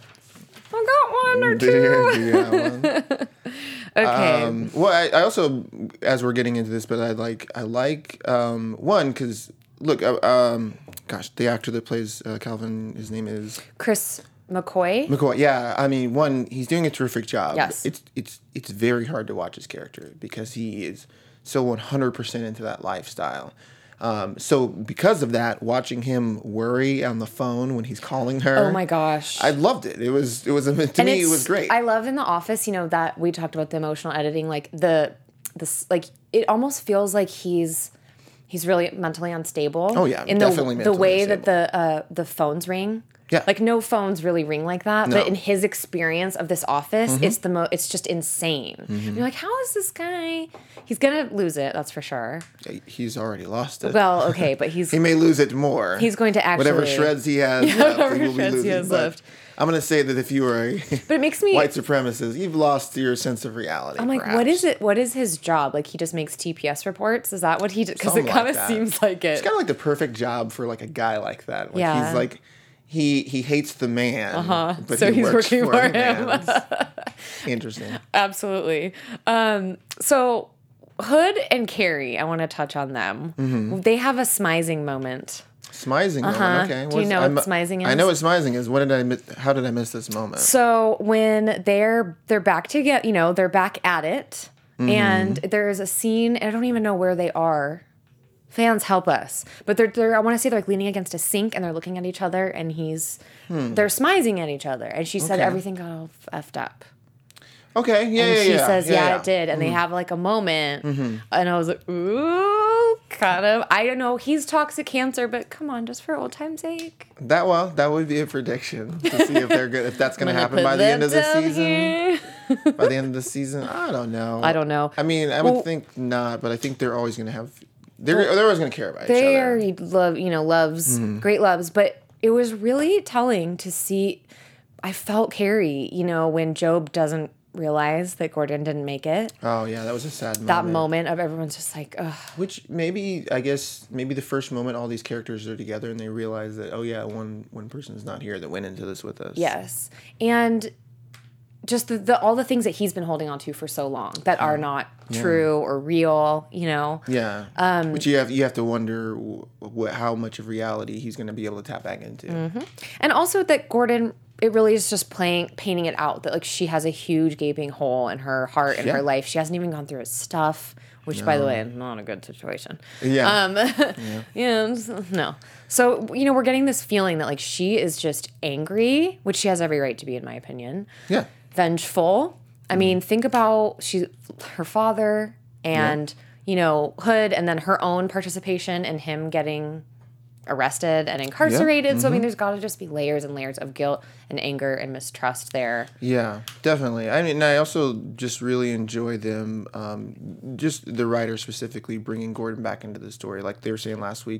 Speaker 1: I got one or two.
Speaker 3: Do you have one?
Speaker 1: Okay.
Speaker 3: Um, well, I, I also, as we're getting into this, but I like, I like um, one because look, uh, um, gosh, the actor that plays uh, Calvin, his name is
Speaker 1: Chris McCoy.
Speaker 3: McCoy. Yeah, I mean, one, he's doing a terrific job.
Speaker 1: Yes.
Speaker 3: It's it's it's very hard to watch his character because he is so one hundred percent into that lifestyle. Um, so because of that, watching him worry on the phone when he's calling her.
Speaker 1: Oh my gosh.
Speaker 3: I loved it. It was, it was, to and me, it was great.
Speaker 1: I love in The Office, you know, that we talked about the emotional editing, like the, the, like, it almost feels like he's, he's really mentally unstable.
Speaker 3: Oh yeah,
Speaker 1: in
Speaker 3: definitely
Speaker 1: the,
Speaker 3: mentally
Speaker 1: the way
Speaker 3: unstable.
Speaker 1: that the, uh, the phones ring.
Speaker 3: Yeah.
Speaker 1: Like no phones really ring like that,
Speaker 3: No.
Speaker 1: but in his experience of this office,
Speaker 3: Mm-hmm.
Speaker 1: it's the mo it's just insane. Mm-hmm. You're like, how is this guy? He's gonna lose it, that's for sure.
Speaker 3: He's already lost it.
Speaker 1: Well, okay, but he's
Speaker 3: he may lose it more.
Speaker 1: he's going to actually
Speaker 3: whatever shreds he has
Speaker 1: Yeah,
Speaker 3: left,
Speaker 1: whatever
Speaker 3: he will be
Speaker 1: shreds he
Speaker 3: losing.
Speaker 1: has
Speaker 3: But
Speaker 1: left.
Speaker 3: I'm gonna say that if you are a
Speaker 1: But it makes me
Speaker 3: white supremacist, you've lost your sense of reality.
Speaker 1: I'm like,
Speaker 3: perhaps.
Speaker 1: what is it? What is his job? Like, he just makes T P S reports? Is that what he did? Because it
Speaker 3: Something
Speaker 1: kind
Speaker 3: like
Speaker 1: of
Speaker 3: that.
Speaker 1: seems like it.
Speaker 3: It's kind of like the perfect job for like a guy like that. Like
Speaker 1: Yeah.
Speaker 3: he's like he he hates the man,
Speaker 1: Uh-huh.
Speaker 3: but
Speaker 1: So
Speaker 3: he
Speaker 1: he's
Speaker 3: works
Speaker 1: working
Speaker 3: for,
Speaker 1: for
Speaker 3: the
Speaker 1: him.
Speaker 3: man. It's interesting.
Speaker 1: Absolutely. Um, so Hood and Carrie, I want to touch on them.
Speaker 3: Mm-hmm.
Speaker 1: They have a smizing moment.
Speaker 3: Smizing
Speaker 1: Uh-huh.
Speaker 3: moment. Okay.
Speaker 1: Do you
Speaker 3: What's-
Speaker 1: know
Speaker 3: I'm-
Speaker 1: what smizing
Speaker 3: I
Speaker 1: is?
Speaker 3: know what smizing is. What did I miss? How did I miss this moment?
Speaker 1: So when they're they're back together, you know, they're back at it,
Speaker 3: Mm-hmm.
Speaker 1: and there's a scene. I don't even know where they are. Fans, help us. But they're, they're I want to say they're like leaning against a sink and they're looking at each other, and he's they're smizing at each other, and she said
Speaker 3: Okay.
Speaker 1: everything got all effed up.
Speaker 3: Okay. Yeah.
Speaker 1: And
Speaker 3: yeah.
Speaker 1: she
Speaker 3: yeah.
Speaker 1: says,
Speaker 3: yeah,
Speaker 1: yeah,
Speaker 3: yeah.
Speaker 1: it did. And they
Speaker 3: Mm-hmm.
Speaker 1: have like a moment. And I was like, ooh, kind of. I don't know. He's toxic cancer, but come on, just for old time's sake.
Speaker 3: That well, that would be a prediction to see if they're good. If that's going to
Speaker 1: I'm
Speaker 3: happen
Speaker 1: gonna
Speaker 3: by
Speaker 1: put
Speaker 3: the end
Speaker 1: that
Speaker 3: of the
Speaker 1: down
Speaker 3: season.
Speaker 1: here.
Speaker 3: By the end of the season, I don't know.
Speaker 1: I don't know.
Speaker 3: I mean, I would
Speaker 1: Well-
Speaker 3: think not, but I think they're always going to have. They're they're always going to care about each
Speaker 1: They
Speaker 3: other.
Speaker 1: are love, you know, loves,
Speaker 3: Mm-hmm.
Speaker 1: great loves. But it was really telling to see. I felt Carrie, you know, when Job doesn't realize that Gordon didn't make it.
Speaker 3: Oh yeah, that was a sad moment.
Speaker 1: That moment of everyone's just like, ugh.
Speaker 3: Which maybe I guess maybe the first moment all these characters are together and they realize that oh yeah one one person's not here that went into this with us.
Speaker 1: Yes. And just the, the all the things that he's been holding on to for so long that are not true or real, you know.
Speaker 3: Yeah. Um, Which you have you have to wonder wh- how much of reality he's going to be able to tap back into.
Speaker 1: Mm-hmm. And also that Gordon, it really is just playing painting it out that like she has a huge gaping hole in her heart and
Speaker 3: Yeah.
Speaker 1: her life. She hasn't even gone through his stuff, which by the way is not a good situation.
Speaker 3: Yeah.
Speaker 1: Um, yeah. yeah, no. So, you know, we're getting this feeling that like she is just angry, which she has every right to be in my opinion.
Speaker 3: Yeah.
Speaker 1: Vengeful. I mean, think about she, her father, and you know Hood, and then her own participation in him getting arrested and incarcerated. So I mean, there's got to just be layers and layers of guilt and anger and mistrust there.
Speaker 3: Yeah, definitely. I mean, I also just really enjoy them, um, just the writer specifically bringing Gordon back into the story. Like they were saying last week,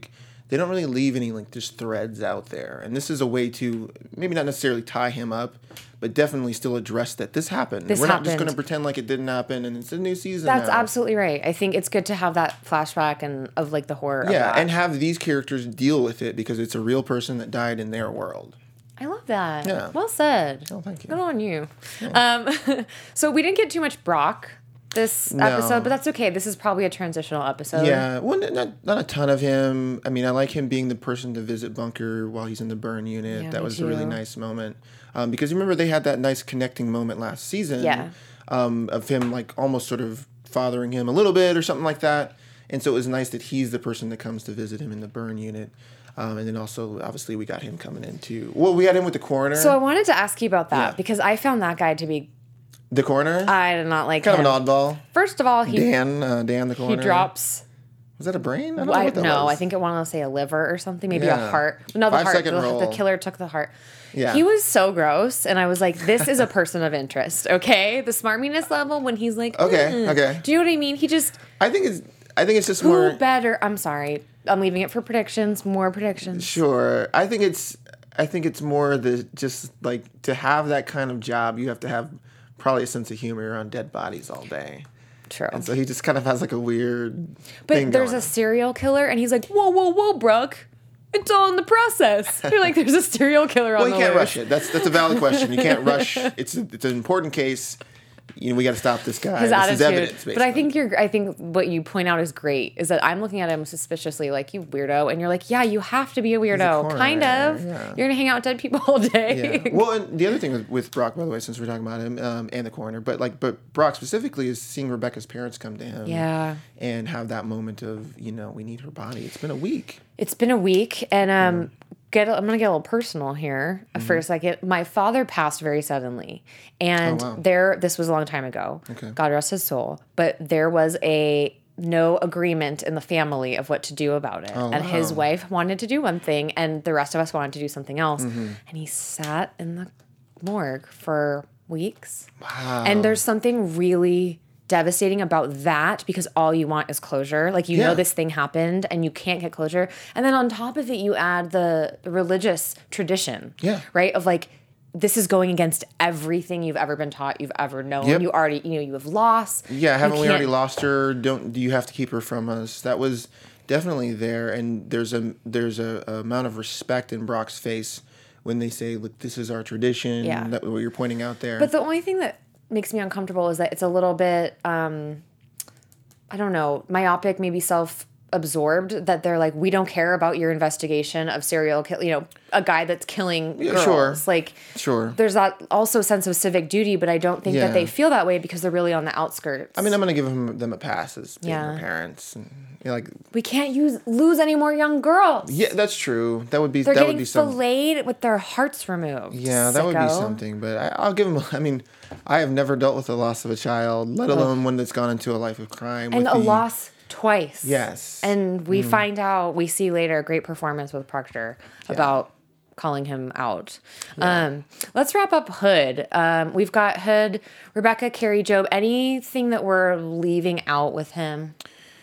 Speaker 3: they don't really leave any like just threads out there. And this is a way to maybe not necessarily tie him up, but definitely still address that this happened.
Speaker 1: This
Speaker 3: We're not
Speaker 1: happened.
Speaker 3: just going to pretend like it didn't happen and it's a new season.
Speaker 1: That's
Speaker 3: now.
Speaker 1: absolutely right. I think it's good to have that flashback and of like the horror.
Speaker 3: Yeah,
Speaker 1: of that.
Speaker 3: and have these characters deal with it because it's a real person that died in their world.
Speaker 1: I love that.
Speaker 3: Yeah.
Speaker 1: Well said.
Speaker 3: Oh, thank you.
Speaker 1: Good on you. Um, so we didn't get too much Brock this
Speaker 3: No.
Speaker 1: episode, but that's okay. This is probably a transitional episode.
Speaker 3: Yeah, well, not not a ton of him. I mean, I like him being the person to visit Bunker while he's in the burn unit.
Speaker 1: Yeah,
Speaker 3: that
Speaker 1: me
Speaker 3: was a really
Speaker 1: too.
Speaker 3: nice moment. Um, because you remember they had that nice connecting moment last season.
Speaker 1: Yeah.
Speaker 3: Um, of him like almost sort of fathering him a little bit or something like that. And so it was nice that he's the person that comes to visit him in the burn unit. Um, and then also, obviously, we got him coming in too. Well, we had him with the coroner.
Speaker 1: So I wanted to ask you about that
Speaker 3: Yeah.
Speaker 1: because I found that guy to be.
Speaker 3: the coroner?
Speaker 1: I did not like
Speaker 3: kind
Speaker 1: him.
Speaker 3: of an oddball.
Speaker 1: First of all, he
Speaker 3: Dan, uh, Dan the
Speaker 1: he
Speaker 3: coroner.
Speaker 1: drops.
Speaker 3: Was that a brain? I don't know
Speaker 1: I,
Speaker 3: what that
Speaker 1: no,
Speaker 3: was.
Speaker 1: I think it wanted to say a liver or something, maybe
Speaker 3: Yeah.
Speaker 1: a heart. No, the
Speaker 3: Five
Speaker 1: heart.
Speaker 3: second
Speaker 1: The,
Speaker 3: roll.
Speaker 1: the killer took the heart.
Speaker 3: Yeah.
Speaker 1: He was so gross, and I was like, "This is a person of interest." Okay, the smarminess level when he's like,
Speaker 3: Okay,
Speaker 1: "Mm."
Speaker 3: okay.
Speaker 1: Do you know what I mean? He just
Speaker 3: I think it's. I think it's just
Speaker 1: who
Speaker 3: more.
Speaker 1: better? I'm sorry, I'm leaving it for predictions. More predictions.
Speaker 3: Sure. I think it's I think it's more the just like to have that kind of job, you have to have probably a sense of humor around dead bodies all day.
Speaker 1: True.
Speaker 3: And so he just kind of has like a weird
Speaker 1: But
Speaker 3: thing
Speaker 1: there's
Speaker 3: going.
Speaker 1: a serial killer, and he's like, "Whoa, whoa, whoa, Brooke, it's all in the process." You're like, "There's a serial killer on
Speaker 3: Well,
Speaker 1: the
Speaker 3: you can't
Speaker 1: loose."
Speaker 3: rush it. That's that's a valid question. You can't rush. It's it's an important case. You know, we got to stop this guy.
Speaker 1: His
Speaker 3: this
Speaker 1: attitude.
Speaker 3: is evidence,
Speaker 1: But I
Speaker 3: basically.
Speaker 1: think you're. I think what you point out is great. Is that I'm looking at him suspiciously, like you weirdo, and you're like, yeah, you have to be a weirdo,
Speaker 3: coroner,
Speaker 1: kind of.
Speaker 3: yeah.
Speaker 1: You're gonna hang out with dead people all day.
Speaker 3: Yeah. Well, and the other thing with, with Brock, by the way, since we're talking about him um, and the coroner, but like, but Brock specifically is seeing Rebecca's parents come to him,
Speaker 1: Yeah.
Speaker 3: and have that moment of, you know, we need her body. It's been a week.
Speaker 1: It's been a week, and um, get. I'm gonna get a little personal here
Speaker 3: Mm-hmm.
Speaker 1: for a second. My father passed very suddenly, and
Speaker 3: Oh, wow.
Speaker 1: there. This was a long time ago.
Speaker 3: Okay.
Speaker 1: God rest his soul. But there was a no agreement in the family of what to do about it, and his
Speaker 3: Oh, wow.
Speaker 1: wife wanted to do one thing, and the rest of us wanted to do something else,
Speaker 3: Mm-hmm.
Speaker 1: and he sat in the morgue for weeks.
Speaker 3: Wow.
Speaker 1: And there's something really devastating about that because all you want is closure. Like, you
Speaker 3: Yeah.
Speaker 1: know, this thing happened and you can't get closure. And then on top of it, you add the religious tradition,
Speaker 3: Yeah.
Speaker 1: right? Of like, this is going against everything you've ever been taught, you've ever known.
Speaker 3: Yep.
Speaker 1: You already, you know, you have lost.
Speaker 3: Yeah, haven't
Speaker 1: You
Speaker 3: we already
Speaker 1: can't-
Speaker 3: lost her? Don't do you have to keep her from us? That was definitely there, and there's a there's a, a amount of respect in Brock's face when they say, "Look, this is our tradition."
Speaker 1: Yeah.
Speaker 3: That what you're pointing out there.
Speaker 1: But the only thing that makes me uncomfortable is that it's a little bit, um, I don't know, myopic, maybe self-absorbed, that they're like, we don't care about your investigation of serial kill, you know, a guy that's killing
Speaker 3: Yeah,
Speaker 1: girls.
Speaker 3: sure.
Speaker 1: Like,
Speaker 3: Sure.
Speaker 1: there's that also sense of civic duty, but I don't think
Speaker 3: Yeah.
Speaker 1: that they feel that way because they're really on the outskirts.
Speaker 3: I mean, I'm gonna give them them a pass as being
Speaker 1: Yeah.
Speaker 3: their parents, and you know, like,
Speaker 1: we can't use lose any more young girls.
Speaker 3: yeah, that's true. That would be
Speaker 1: They're
Speaker 3: that would
Speaker 1: getting
Speaker 3: be something.
Speaker 1: filleted with their hearts removed.
Speaker 3: Yeah, that would be
Speaker 1: sicko.
Speaker 3: something. But I, I'll give them. I mean, I have never dealt with the loss of a child, let alone one that's gone into a life of crime.
Speaker 1: And
Speaker 3: with
Speaker 1: a
Speaker 3: the-
Speaker 1: loss twice.
Speaker 3: Yes.
Speaker 1: And
Speaker 3: Mm.
Speaker 1: we find out, we see later a great performance with Proctor about calling him out. Um, let's wrap up Hood. Um, we've got Hood, Rebecca, Carrie, Job. Anything that we're leaving out with him?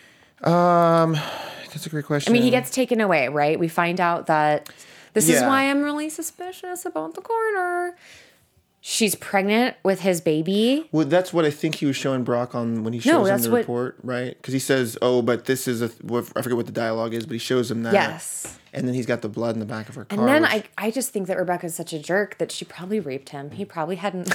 Speaker 3: Um, that's a great question.
Speaker 1: I mean, he gets taken away, right? We find out that this is
Speaker 3: Yeah.
Speaker 1: why I'm really suspicious about the coroner. She's pregnant with his baby.
Speaker 3: Well, that's what I think he was showing Brock on when he
Speaker 1: No,
Speaker 3: shows him
Speaker 1: that's
Speaker 3: the
Speaker 1: what-
Speaker 3: report, right? Because he says, "Oh, but this is a." Th- I forget what the dialogue is, but he shows him that.
Speaker 1: Yes.
Speaker 3: And then he's got the blood in the back of her car.
Speaker 1: And then
Speaker 3: which-
Speaker 1: I, I just think that Rebecca's such a jerk that she probably raped him. He probably hadn't.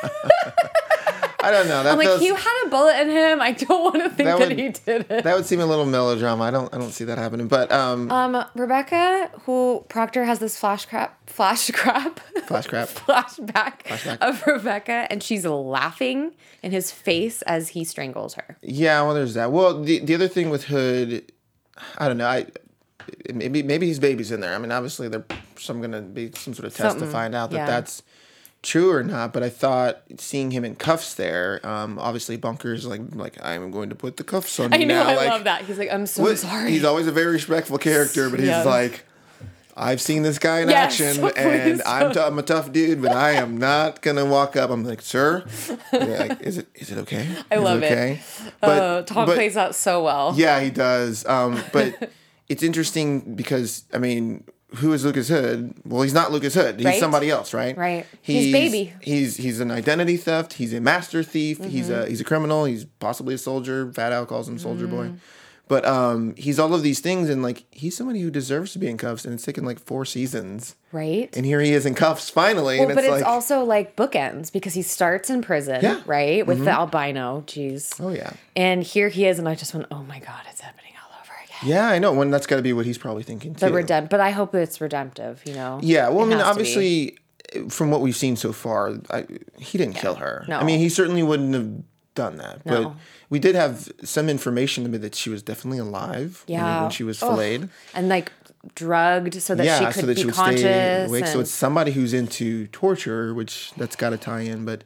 Speaker 3: I don't know. That
Speaker 1: I'm like,
Speaker 3: does,
Speaker 1: you had a bullet in him. I don't want to think
Speaker 3: That
Speaker 1: that,
Speaker 3: would-
Speaker 1: he did it.
Speaker 3: that would seem a little melodrama. I don't. I don't see that happening. But um,
Speaker 1: Um, Rebecca, who Proctor has this flash crap, flash crap,
Speaker 3: flash crap.
Speaker 1: flashback,
Speaker 3: Flashback.
Speaker 1: of Rebecca, and she's laughing in his face as he strangles her.
Speaker 3: Yeah, well, there's that. Well, the the other thing with Hood, I don't know. I maybe maybe his baby's in there. I mean, obviously there's some gonna be some sort of test
Speaker 1: Something,
Speaker 3: to find out that
Speaker 1: yeah.
Speaker 3: that's true or not. But I thought seeing him in cuffs there, um, obviously Bunker's like like I'm going to put the cuffs on
Speaker 1: I
Speaker 3: you
Speaker 1: know,
Speaker 3: now.
Speaker 1: I
Speaker 3: like,
Speaker 1: love that. He's like, I'm so
Speaker 3: what-
Speaker 1: sorry.
Speaker 3: He's always a very respectful character, but he's
Speaker 1: Yes.
Speaker 3: like, I've seen this guy in
Speaker 1: Yes,
Speaker 3: action,
Speaker 1: please
Speaker 3: and I'm,
Speaker 1: don't.
Speaker 3: t- I'm a tough dude, but I am not gonna walk up. I'm like, sir, yeah, like, is it is it okay?
Speaker 1: I
Speaker 3: Is
Speaker 1: love it.
Speaker 3: okay?
Speaker 1: Oh, Tom
Speaker 3: but-
Speaker 1: plays that so well.
Speaker 3: Yeah, he does. Um, but it's interesting because, I mean, who is Lucas Hood? Well, he's not Lucas Hood. He's
Speaker 1: Right?
Speaker 3: somebody else, right?
Speaker 1: Right. He's Baby.
Speaker 3: He's he's an identity theft. He's a master thief.
Speaker 1: Mm-hmm.
Speaker 3: He's a he's a criminal. He's possibly a soldier. Fat Al calls him Soldier Boy. But um, he's all of these things, and like he's somebody who deserves to be in cuffs, and it's taken like four seasons.
Speaker 1: Right.
Speaker 3: And here he is in cuffs finally.
Speaker 1: Well,
Speaker 3: and
Speaker 1: but
Speaker 3: it's
Speaker 1: it's
Speaker 3: like,
Speaker 1: also like bookends because he starts in prison,
Speaker 3: Yeah.
Speaker 1: right, with the albino. Jeez.
Speaker 3: oh yeah,
Speaker 1: And here he is, and I just went, oh my God, it's happening all over again.
Speaker 3: yeah, I know. When that's got to be what he's probably thinking too.
Speaker 1: The redempt, but I hope it's redemptive. You know.
Speaker 3: Yeah, well,
Speaker 1: It
Speaker 3: I mean,
Speaker 1: has to be.
Speaker 3: obviously, from what we've seen so far, I, he didn't kill her.
Speaker 1: No.
Speaker 3: I mean, he certainly wouldn't have done that.
Speaker 1: No.
Speaker 3: But we did have some information that she was definitely alive when-
Speaker 1: Yeah.
Speaker 3: when she was
Speaker 1: Ugh.
Speaker 3: filleted.
Speaker 1: and like drugged so that
Speaker 3: yeah,
Speaker 1: she could
Speaker 3: so that
Speaker 1: be
Speaker 3: she would
Speaker 1: conscious.
Speaker 3: stay awake. So
Speaker 1: and-
Speaker 3: it's somebody who's into torture, which that's got to tie in. But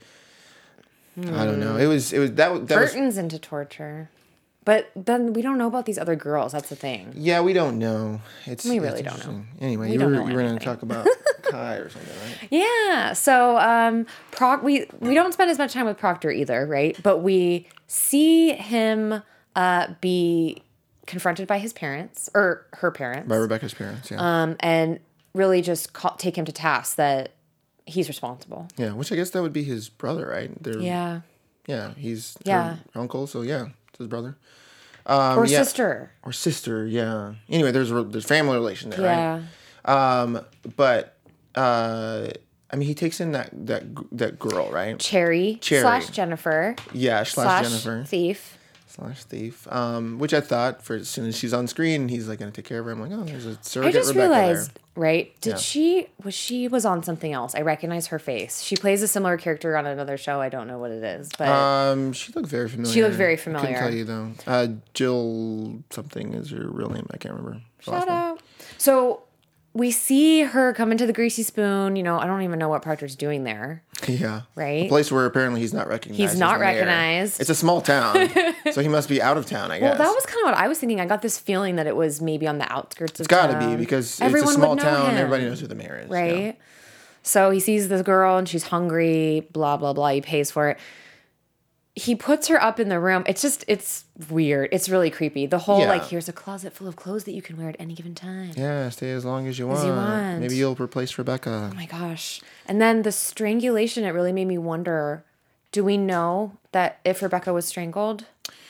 Speaker 3: I don't know. It was it was that that was
Speaker 1: Burton's into torture, but then we don't know about these other girls. That's the thing.
Speaker 3: yeah. We don't know. It's
Speaker 1: We
Speaker 3: it's
Speaker 1: really don't know.
Speaker 3: interesting. Anyway,
Speaker 1: We
Speaker 3: you
Speaker 1: don't
Speaker 3: were
Speaker 1: know
Speaker 3: you were going to
Speaker 1: anything.
Speaker 3: talk about Kai or something, right?
Speaker 1: Yeah. So um, Proc, we we don't spend as much time with Proctor either, right? But we see him uh, be confronted by his parents or her parents,
Speaker 3: By Rebecca's parents. Yeah.
Speaker 1: um, and really just call, take him to task that he's responsible.
Speaker 3: yeah. Which I guess that would be his brother, right? They're,
Speaker 1: Yeah.
Speaker 3: Yeah, he's
Speaker 1: Yeah.
Speaker 3: her uncle, so yeah, it's his brother.
Speaker 1: or
Speaker 3: Um, yeah.
Speaker 1: sister.
Speaker 3: Or sister, yeah. Anyway, there's a, there's family relation there,
Speaker 1: Yeah.
Speaker 3: right? Um, but uh, I mean, he takes in that that that girl, right?
Speaker 1: Cherry,
Speaker 3: Cherry.
Speaker 1: slash Jennifer
Speaker 3: Yeah, slash, Jennifer
Speaker 1: thief.
Speaker 3: slash thief. Um, which I thought for as soon as she's on screen, he's like gonna take care of her. I'm like, oh, there's a
Speaker 1: I
Speaker 3: surrogate
Speaker 1: just
Speaker 3: Rebecca
Speaker 1: realized,
Speaker 3: there.
Speaker 1: right? Did
Speaker 3: Yeah.
Speaker 1: she was she was on something else? I recognize her face. She plays a similar character on another show. I don't know what it is, but
Speaker 3: Um, she looked very familiar.
Speaker 1: She looked very
Speaker 3: I couldn't
Speaker 1: familiar.
Speaker 3: tell you though. Uh, Jill something is her real name. I can't remember. the last
Speaker 1: shout
Speaker 3: name.
Speaker 1: out. So we see her come into the Greasy Spoon. You know, I don't even know what Proctor's doing there.
Speaker 3: Yeah.
Speaker 1: Right?
Speaker 3: A place where apparently he's not recognized.
Speaker 1: He's
Speaker 3: as
Speaker 1: not
Speaker 3: the mayor.
Speaker 1: recognized.
Speaker 3: It's a small town, so he must be out of town, I
Speaker 1: Well,
Speaker 3: guess.
Speaker 1: that was kind of what I was thinking. I got this feeling that it was maybe on the outskirts of
Speaker 3: It's got to
Speaker 1: town.
Speaker 3: be because
Speaker 1: Everyone
Speaker 3: it's a small
Speaker 1: would know
Speaker 3: town.
Speaker 1: him,
Speaker 3: Everybody knows who the mayor is. yeah.
Speaker 1: right? So he sees this girl and she's hungry, blah, blah, blah. He pays for it. He puts her up in the room. It's just, it's weird. It's really creepy. The whole,
Speaker 3: Yeah.
Speaker 1: like, here's a closet full of clothes that you can wear at any given time.
Speaker 3: Yeah, stay as long as you want.
Speaker 1: you want.
Speaker 3: Maybe you'll replace Rebecca.
Speaker 1: Oh my gosh. And then the strangulation, it really made me wonder, do we know that if Rebecca was strangled?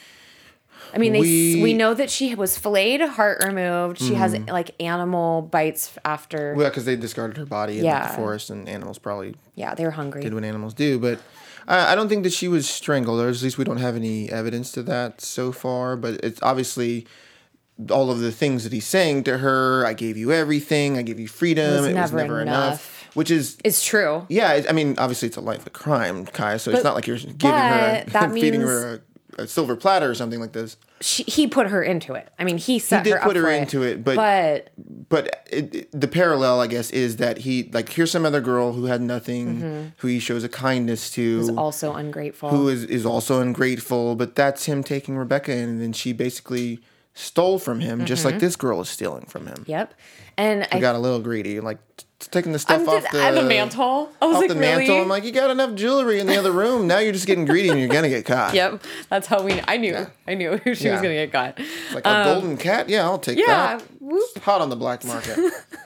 Speaker 1: I mean, they we,
Speaker 3: We-
Speaker 1: we know that she was filleted, heart removed. She has like animal bites after.
Speaker 3: Well, because they discarded her body in
Speaker 1: Yeah.
Speaker 3: the forest, and animals probably
Speaker 1: Yeah, they were hungry.
Speaker 3: did what animals do. But I, I don't think that she was strangled, or at least we don't have any evidence to that so far. But it's obviously all of the things that he's saying to her. I gave you everything. I gave you freedom.
Speaker 1: It was
Speaker 3: It was
Speaker 1: never
Speaker 3: never enough.
Speaker 1: enough.
Speaker 3: Which is
Speaker 1: It's true.
Speaker 3: yeah. it- I mean, obviously it's a life of crime, Kai. So it's
Speaker 1: But-
Speaker 3: not like you're giving her,
Speaker 1: but that
Speaker 3: feeding
Speaker 1: means-
Speaker 3: her a, a silver platter or something like this.
Speaker 1: She, he put her into it. I mean, he set
Speaker 3: did
Speaker 1: her up
Speaker 3: put her
Speaker 1: for
Speaker 3: into it, but-
Speaker 1: but
Speaker 3: But it, it- the parallel, I guess, is that he like here's some other girl who had nothing, who he shows a kindness to,
Speaker 1: was also ungrateful.
Speaker 3: who is, is also ungrateful. But that's him taking Rebecca in, and then she basically stole from him, just like this girl is stealing from him.
Speaker 1: Yep. And
Speaker 3: He
Speaker 1: I
Speaker 3: got a little greedy, like t- taking the stuff
Speaker 1: I'm
Speaker 3: off
Speaker 1: just-
Speaker 3: the,
Speaker 1: uh, the mantle. I was
Speaker 3: off
Speaker 1: like,
Speaker 3: the
Speaker 1: really?
Speaker 3: mantle. I'm like, you got enough jewelry in the other room. Now you're just getting greedy, and you're gonna get caught.
Speaker 1: Yep. That's how we. I knew. I knew she
Speaker 3: Yeah.
Speaker 1: was gonna get caught.
Speaker 3: Like a golden cat. Yeah, I'll take
Speaker 1: Yeah.
Speaker 3: that.
Speaker 1: Whoop.
Speaker 3: It's hot on the black market.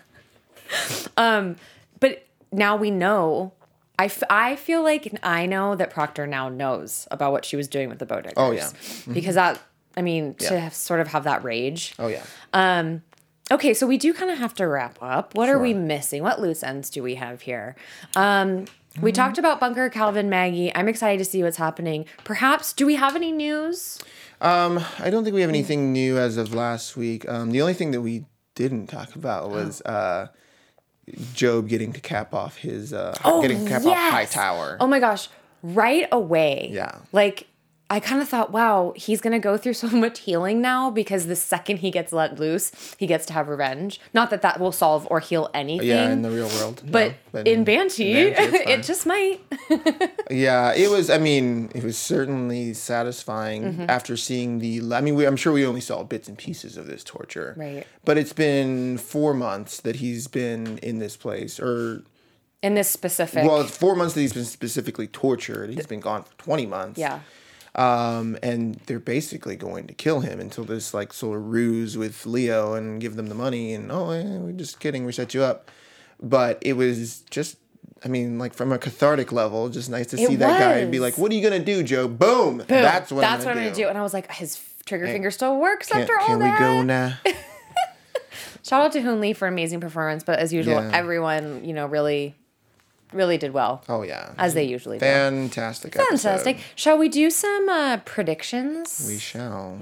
Speaker 1: But now we know. I, f- I feel like I know that Proctor now knows about what she was doing with the Bowdiggers.
Speaker 3: Oh, yeah. Mm-hmm.
Speaker 1: Because that, I mean, to
Speaker 3: Yeah.
Speaker 1: have, sort of have that rage.
Speaker 3: Oh yeah.
Speaker 1: Um, okay, so we do kind of have to wrap up. What are we
Speaker 3: Sure.
Speaker 1: missing? What loose ends do we have here? Um, we talked about Bunker, Calvin, Maggie. I'm excited to see what's happening. Perhaps, do we have any news?
Speaker 3: Um, I don't think we have anything new as of last week. Um, the only thing that we didn't talk about was uh, Job getting to cap off his uh, getting to cap off Hightower.
Speaker 1: Oh my gosh, right away.
Speaker 3: Yeah.
Speaker 1: Like, I kind of thought, wow, he's going to go through so much healing now because the second he gets let loose, he gets to have revenge. Not that that will solve or heal anything.
Speaker 3: Yeah, in the real world. no,
Speaker 1: but, in Banshee,
Speaker 3: in Banshee, it's
Speaker 1: it
Speaker 3: fine.
Speaker 1: just might.
Speaker 3: Yeah, it was. I mean, it was certainly satisfying
Speaker 1: Mm-hmm.
Speaker 3: after seeing the. I mean, we, I'm sure we only saw bits and pieces of this torture.
Speaker 1: Right.
Speaker 3: But it's been four months that he's been in this place, or
Speaker 1: In this specific.
Speaker 3: well, it's four months that he's been specifically tortured. He's been gone for twenty months.
Speaker 1: yeah.
Speaker 3: Um, and they're basically going to kill him until this like sort of ruse with Leo and give them the money and oh, eh, we're just kidding, we set you up. But it was just, I mean, like from a cathartic level, just nice to see
Speaker 1: It
Speaker 3: that guy and be
Speaker 1: was.
Speaker 3: like, "What are you gonna do, Joe? Boom!
Speaker 1: Boom.
Speaker 3: That's what
Speaker 1: That's
Speaker 3: I'm gonna
Speaker 1: what I'm
Speaker 3: do."
Speaker 1: gonna do. And I was like, his trigger finger still works
Speaker 3: Can,
Speaker 1: after all
Speaker 3: can we
Speaker 1: that.
Speaker 3: go now?
Speaker 1: Shout out to Hoon Lee for amazing performance, but as usual,
Speaker 3: Yeah.
Speaker 1: everyone, you know, really, really did well.
Speaker 3: Oh yeah,
Speaker 1: As they usually do.
Speaker 3: fantastic,
Speaker 1: Fantastic.
Speaker 3: episode.
Speaker 1: Shall we do some uh, predictions?
Speaker 3: We shall.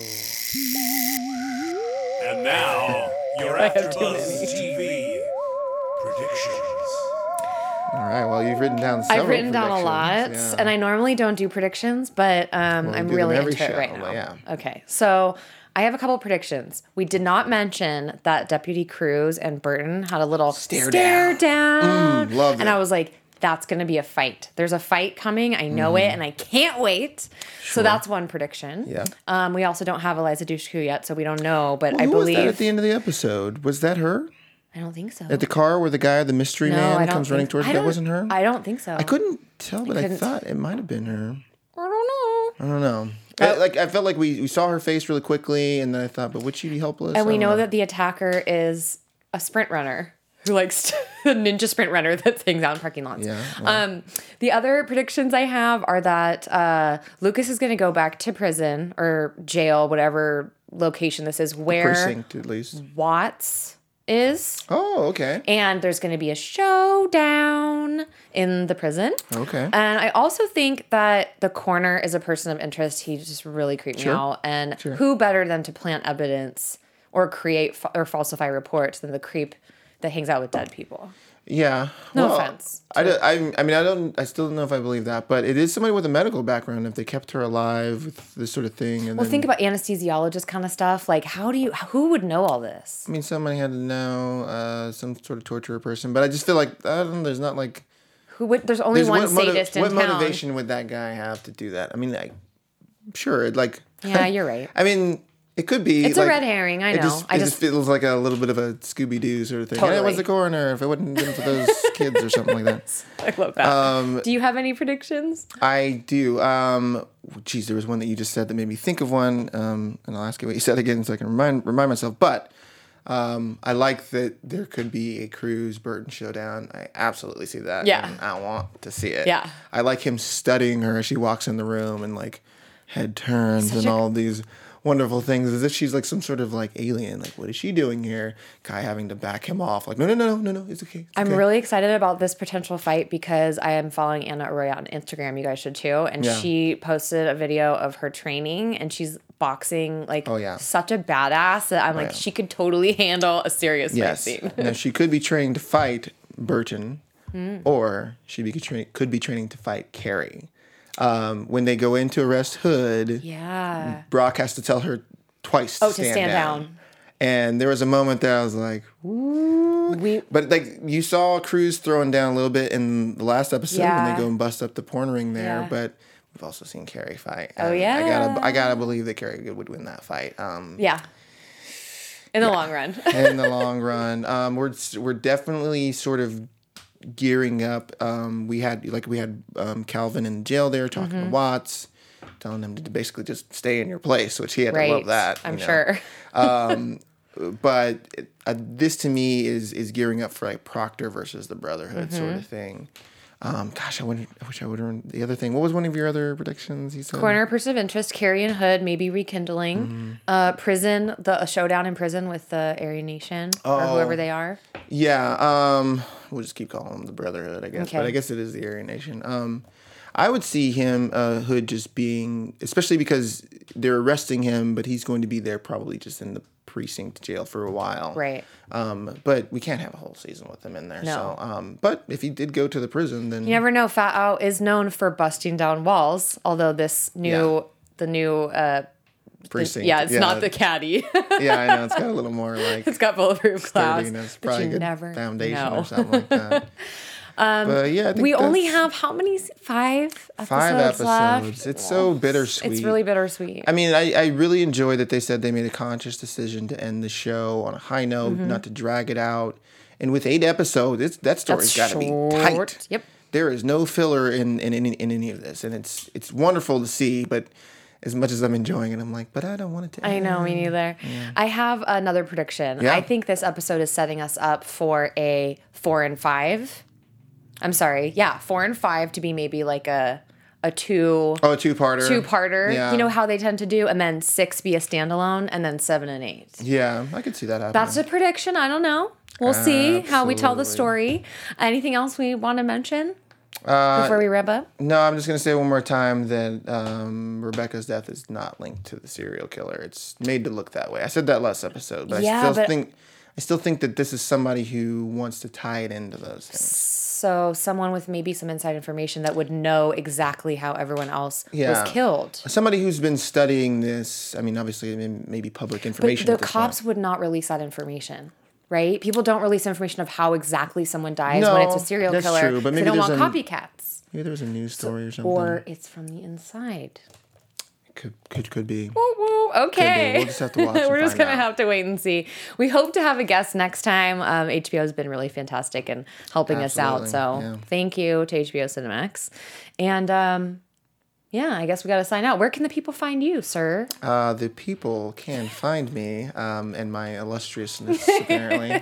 Speaker 4: And now, your AfterBuzz T V predictions.
Speaker 3: All right. Well, you've written down. Several
Speaker 1: I've written down a lot,
Speaker 3: predictions, yeah.
Speaker 1: and I normally don't do predictions, but um,
Speaker 3: Well, we
Speaker 1: I'm
Speaker 3: do them
Speaker 1: really
Speaker 3: every
Speaker 1: into it
Speaker 3: show,
Speaker 1: right
Speaker 3: but
Speaker 1: now.
Speaker 3: yeah.
Speaker 1: Okay, so I have a couple predictions. We did not mention that Deputy Cruz and Burton had a little
Speaker 3: Stare
Speaker 1: stare down,
Speaker 3: Mm, loved
Speaker 1: and
Speaker 3: it.
Speaker 1: I was like, "That's going to be a fight. There's a fight coming. I know
Speaker 3: Mm-hmm.
Speaker 1: it, and I can't wait." So that's one prediction.
Speaker 3: Yeah.
Speaker 1: Um, we also don't have Eliza Dushku yet, so we don't know. But
Speaker 3: Well,
Speaker 1: I
Speaker 3: who was
Speaker 1: believe
Speaker 3: that at the end of the episode? Was that her
Speaker 1: I don't think so.
Speaker 3: at the car where the guy, the mystery
Speaker 1: no, I
Speaker 3: man,
Speaker 1: don't
Speaker 3: comes running
Speaker 1: think-
Speaker 3: towards?
Speaker 1: I
Speaker 3: That
Speaker 1: don't-
Speaker 3: wasn't her.
Speaker 1: I don't think so.
Speaker 3: I couldn't tell, but I,
Speaker 1: couldn't-
Speaker 3: thought it might have been her.
Speaker 1: I don't know.
Speaker 3: I don't know.
Speaker 1: Uh,
Speaker 3: I, like I felt like we, we saw her face really quickly, and then I thought, but would she be helpless?
Speaker 1: And
Speaker 3: I
Speaker 1: we
Speaker 3: don't
Speaker 1: know that the attacker is a sprint runner who likes to, a ninja sprint runner that hangs out in parking lots.
Speaker 3: Yeah, well.
Speaker 1: Um, the other predictions I have are that uh, Lucas is going to go back to prison or jail, whatever location this is, where
Speaker 3: precinct at least.
Speaker 1: Watts is.
Speaker 3: Oh, okay.
Speaker 1: And there's going to be a showdown in the prison.
Speaker 3: Okay.
Speaker 1: And I also think that the coroner is a person of interest. He just really creeped
Speaker 3: Sure.
Speaker 1: me out. And
Speaker 3: Sure.
Speaker 1: who better than to plant evidence or create fa- or falsify reports than the creep that hangs out with dead people?
Speaker 3: Yeah.
Speaker 1: No
Speaker 3: Well,
Speaker 1: offense
Speaker 3: I, don't- I, I mean, I don't. I still don't know if I believe that, but it is somebody with a medical background. If they kept her alive with this sort of thing, and
Speaker 1: Well,
Speaker 3: then,
Speaker 1: think about anesthesiologist kind of stuff. Like, how do you? Who would know all this?
Speaker 3: I mean, somebody had to know uh, some sort of torturer person, but I just feel like I don't know, there's not like
Speaker 1: Who would? There's only
Speaker 3: there's
Speaker 1: one
Speaker 3: what, motiv-
Speaker 1: sadist in
Speaker 3: what
Speaker 1: town.
Speaker 3: motivation would that guy have to do that? I mean, like, sure, like
Speaker 1: Yeah, you're right.
Speaker 3: I mean, it could be.
Speaker 1: It's a
Speaker 3: like,
Speaker 1: red herring, I
Speaker 3: It
Speaker 1: know.
Speaker 3: just,
Speaker 1: I
Speaker 3: it
Speaker 1: just-
Speaker 3: just feels like a little bit of a Scooby Doo sort of thing.
Speaker 1: Totally.
Speaker 3: And it was the coroner. If it wouldn't have been for those kids or something like that.
Speaker 1: I love that.
Speaker 3: Um,
Speaker 1: do you have any predictions?
Speaker 3: I do. Um, geez, there was one that you just said that made me think of one, um, and I'll ask you what you said again so I can remind remind myself. But um, I like that there could be a Cruz Burton showdown. I absolutely see that.
Speaker 1: Yeah.
Speaker 3: and I want to see it.
Speaker 1: Yeah.
Speaker 3: I like him studying her as she walks in the room and like head turns
Speaker 1: Such
Speaker 3: and
Speaker 1: a-
Speaker 3: all these wonderful things, as if she's like some sort of like alien. Like, what is she doing here? Guy having to back him off. Like, no, no, no, no, no, no. It's okay. It's
Speaker 1: I'm
Speaker 3: okay.
Speaker 1: really excited about this potential fight because I am following Anna Arroyo on Instagram. You guys should too. And
Speaker 3: Yeah.
Speaker 1: she posted a video of her training and she's boxing like
Speaker 3: Oh, yeah.
Speaker 1: such a badass that I'm like,
Speaker 3: yeah.
Speaker 1: she could totally handle a serious
Speaker 3: Yes.
Speaker 1: fight scene.
Speaker 3: Now she could be training to fight Burton,
Speaker 1: Hmm.
Speaker 3: or she be tra- could be training to fight Carrie. Um, when they go in to arrest Hood,
Speaker 1: Yeah.
Speaker 3: Brock has to tell her twice
Speaker 1: Oh,
Speaker 3: to
Speaker 1: to
Speaker 3: stand,
Speaker 1: stand
Speaker 3: down.
Speaker 1: down.
Speaker 3: And there was a moment that I was like, ooh.
Speaker 1: We
Speaker 3: But like you saw Cruz throwing down a little bit in the last episode when
Speaker 1: Yeah.
Speaker 3: they go and bust up the porn ring there,
Speaker 1: Yeah.
Speaker 3: but we've also seen Carrie fight.
Speaker 1: Oh,
Speaker 3: and
Speaker 1: yeah.
Speaker 3: I gotta I gotta believe that Carrie would win that fight. Um,
Speaker 1: yeah. In the long run.
Speaker 3: in the long run. Um, we're we're definitely sort of gearing up. Um, we had like we had um, Calvin in jail there talking
Speaker 1: Mm-hmm.
Speaker 3: to Watts, telling him to basically just stay in your place, which he had
Speaker 1: right.
Speaker 3: to love that.
Speaker 1: I'm
Speaker 3: you know.
Speaker 1: sure.
Speaker 3: Um, but uh, this to me is is gearing up for like Proctor versus the Brotherhood sort
Speaker 1: Mm-hmm.
Speaker 3: of thing. Um, gosh, I, wouldn't, I wish I would have the other thing. What was one of your other predictions? You said
Speaker 1: Corner person of interest, Carrie and Hood, maybe rekindling.
Speaker 3: Mm-hmm.
Speaker 1: Uh, prison, the a showdown in prison with the Aryan Nation or
Speaker 3: Oh.
Speaker 1: whoever they are.
Speaker 3: Yeah, um, we'll just keep calling them the Brotherhood, I guess.
Speaker 1: Okay.
Speaker 3: But I guess it is the Aryan Nation. Um, I would see him, uh, Hood, just being, especially because they're arresting him, but he's going to be there probably just in the precinct jail for a while.
Speaker 1: Right.
Speaker 3: Um, but we can't have a whole season with him in there.
Speaker 1: No.
Speaker 3: So, um, but if he did go to the prison, then
Speaker 1: You never know. Fat Out is known for busting down walls, although this new,
Speaker 3: Yeah.
Speaker 1: the new, uh,
Speaker 3: precinct.
Speaker 1: yeah, it's not the caddy.
Speaker 3: Yeah, I know. It's got a little more like
Speaker 1: It's got bulletproof glass.
Speaker 3: sturdiness,
Speaker 1: But
Speaker 3: probably
Speaker 1: you
Speaker 3: good
Speaker 1: never
Speaker 3: foundation
Speaker 1: know.
Speaker 3: or something like that. but yeah, I think
Speaker 1: We only
Speaker 3: that's
Speaker 1: have how many? se- Five episodes
Speaker 3: five episodes.
Speaker 1: left.
Speaker 3: It's so bittersweet.
Speaker 1: It's really bittersweet.
Speaker 3: I mean, I, I really enjoy that they said they made a conscious decision to end the show on a high note,
Speaker 1: Mm-hmm.
Speaker 3: not to drag it out. And with eight episodes, it's that story's got to be tight.
Speaker 1: Yep.
Speaker 3: there is no filler in in, in in any of this, and it's it's wonderful to see. But as much as I'm enjoying it, I'm like, but I don't want it to.
Speaker 1: I know, me neither.
Speaker 3: Yeah.
Speaker 1: I have another prediction.
Speaker 3: Yeah.
Speaker 1: I think this episode is setting us up for a four and five. I'm sorry, yeah, four and five to be maybe like a a two.
Speaker 3: Oh, a two-parter.
Speaker 1: Two-parter.
Speaker 3: Yeah.
Speaker 1: You know how they tend to do, and then six be a standalone, and then seven and eight.
Speaker 3: Yeah, I could see that happening.
Speaker 1: That's a prediction. I don't know. We'll see how we tell the
Speaker 3: Absolutely.
Speaker 1: story. Anything else we want to mention
Speaker 3: Uh,
Speaker 1: before we wrap up?
Speaker 3: No, I'm just gonna say one more time that um, Rebecca's death is not linked to the serial killer. It's made to look that way. I said that last episode, but
Speaker 1: Yeah,
Speaker 3: I still
Speaker 1: but-
Speaker 3: think I still think that this is somebody who wants to tie it into those things.
Speaker 1: So someone with maybe some inside information that would know exactly how everyone else
Speaker 3: Yeah.
Speaker 1: was killed.
Speaker 3: Somebody who's been studying this. I mean, obviously, I mean, maybe public
Speaker 1: But
Speaker 3: information.
Speaker 1: the
Speaker 3: at this
Speaker 1: cops
Speaker 3: point.
Speaker 1: would not release that information, right? People don't release information of how exactly someone dies
Speaker 3: No,
Speaker 1: when it's a serial
Speaker 3: that's
Speaker 1: killer.
Speaker 3: true, but
Speaker 1: 'cause
Speaker 3: maybe
Speaker 1: they don't
Speaker 3: there's
Speaker 1: want
Speaker 3: a-
Speaker 1: copycats.
Speaker 3: Maybe there was a news story or something.
Speaker 1: Or it's from the inside.
Speaker 3: could could could be.
Speaker 1: Woo woo. Okay.
Speaker 3: We'll just have to watch and
Speaker 1: We're just
Speaker 3: find
Speaker 1: gonna
Speaker 3: out.
Speaker 1: have to wait and see. We hope to have a guest next time. Um, H B O has been really fantastic in helping us out.
Speaker 3: Absolutely,
Speaker 1: So
Speaker 3: yeah.
Speaker 1: thank you to H B O Cinemax. And um, yeah, I guess we got to sign out. Where can the people find you, sir?
Speaker 3: Uh, the people can find me um, and my illustriousness, apparently.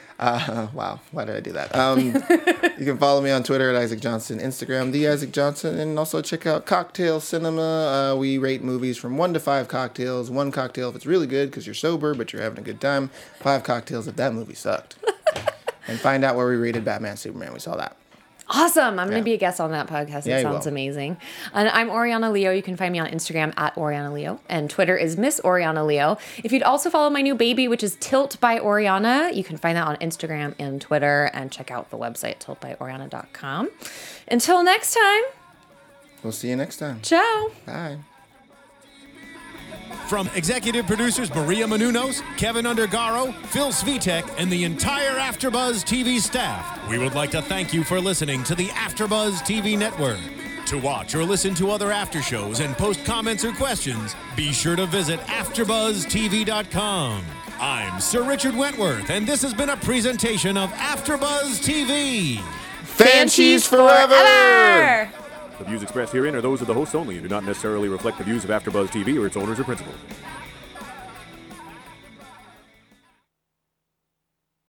Speaker 3: Uh, wow, why did I do that? Um, you can follow me on Twitter at Isaac Johnson, Instagram, the Isaac Johnson, and also check out Cocktail Cinema. Uh, we rate movies from one to five cocktails. One cocktail if it's really good because you're sober, but you're having a good time. Five cocktails if that movie sucked. And find out where we rated Batman, Superman. We saw that.
Speaker 1: Awesome. I'm going
Speaker 3: Yeah.
Speaker 1: to be a guest on that podcast. It
Speaker 3: Yeah, you
Speaker 1: sounds
Speaker 3: will.
Speaker 1: amazing. And I'm Oriana Leo. You can find me on Instagram at Oriana Leo. And Twitter is Miss Oriana Leo. If you'd also follow my new baby, which is Tilt by Oriana, you can find that on Instagram and Twitter. And check out the website, tilt by oriana dot com. Until next time,
Speaker 3: We'll see you next time.
Speaker 1: ciao.
Speaker 3: Bye.
Speaker 2: From executive producers Maria Menounos, Kevin Undergaro, Phil Svitek, and the entire AfterBuzz T V staff, we would like to thank you for listening to the AfterBuzz T V network. To watch or listen to other after shows and post comments or questions, be sure to visit after buzz T V dot com. I'm Sir Richard Wentworth, and this has been a presentation of AfterBuzz T V.
Speaker 3: Fan cheese forever!
Speaker 1: forever!
Speaker 5: The views expressed herein are those of the hosts only and do not necessarily reflect the views of AfterBuzz T V or its owners or principals.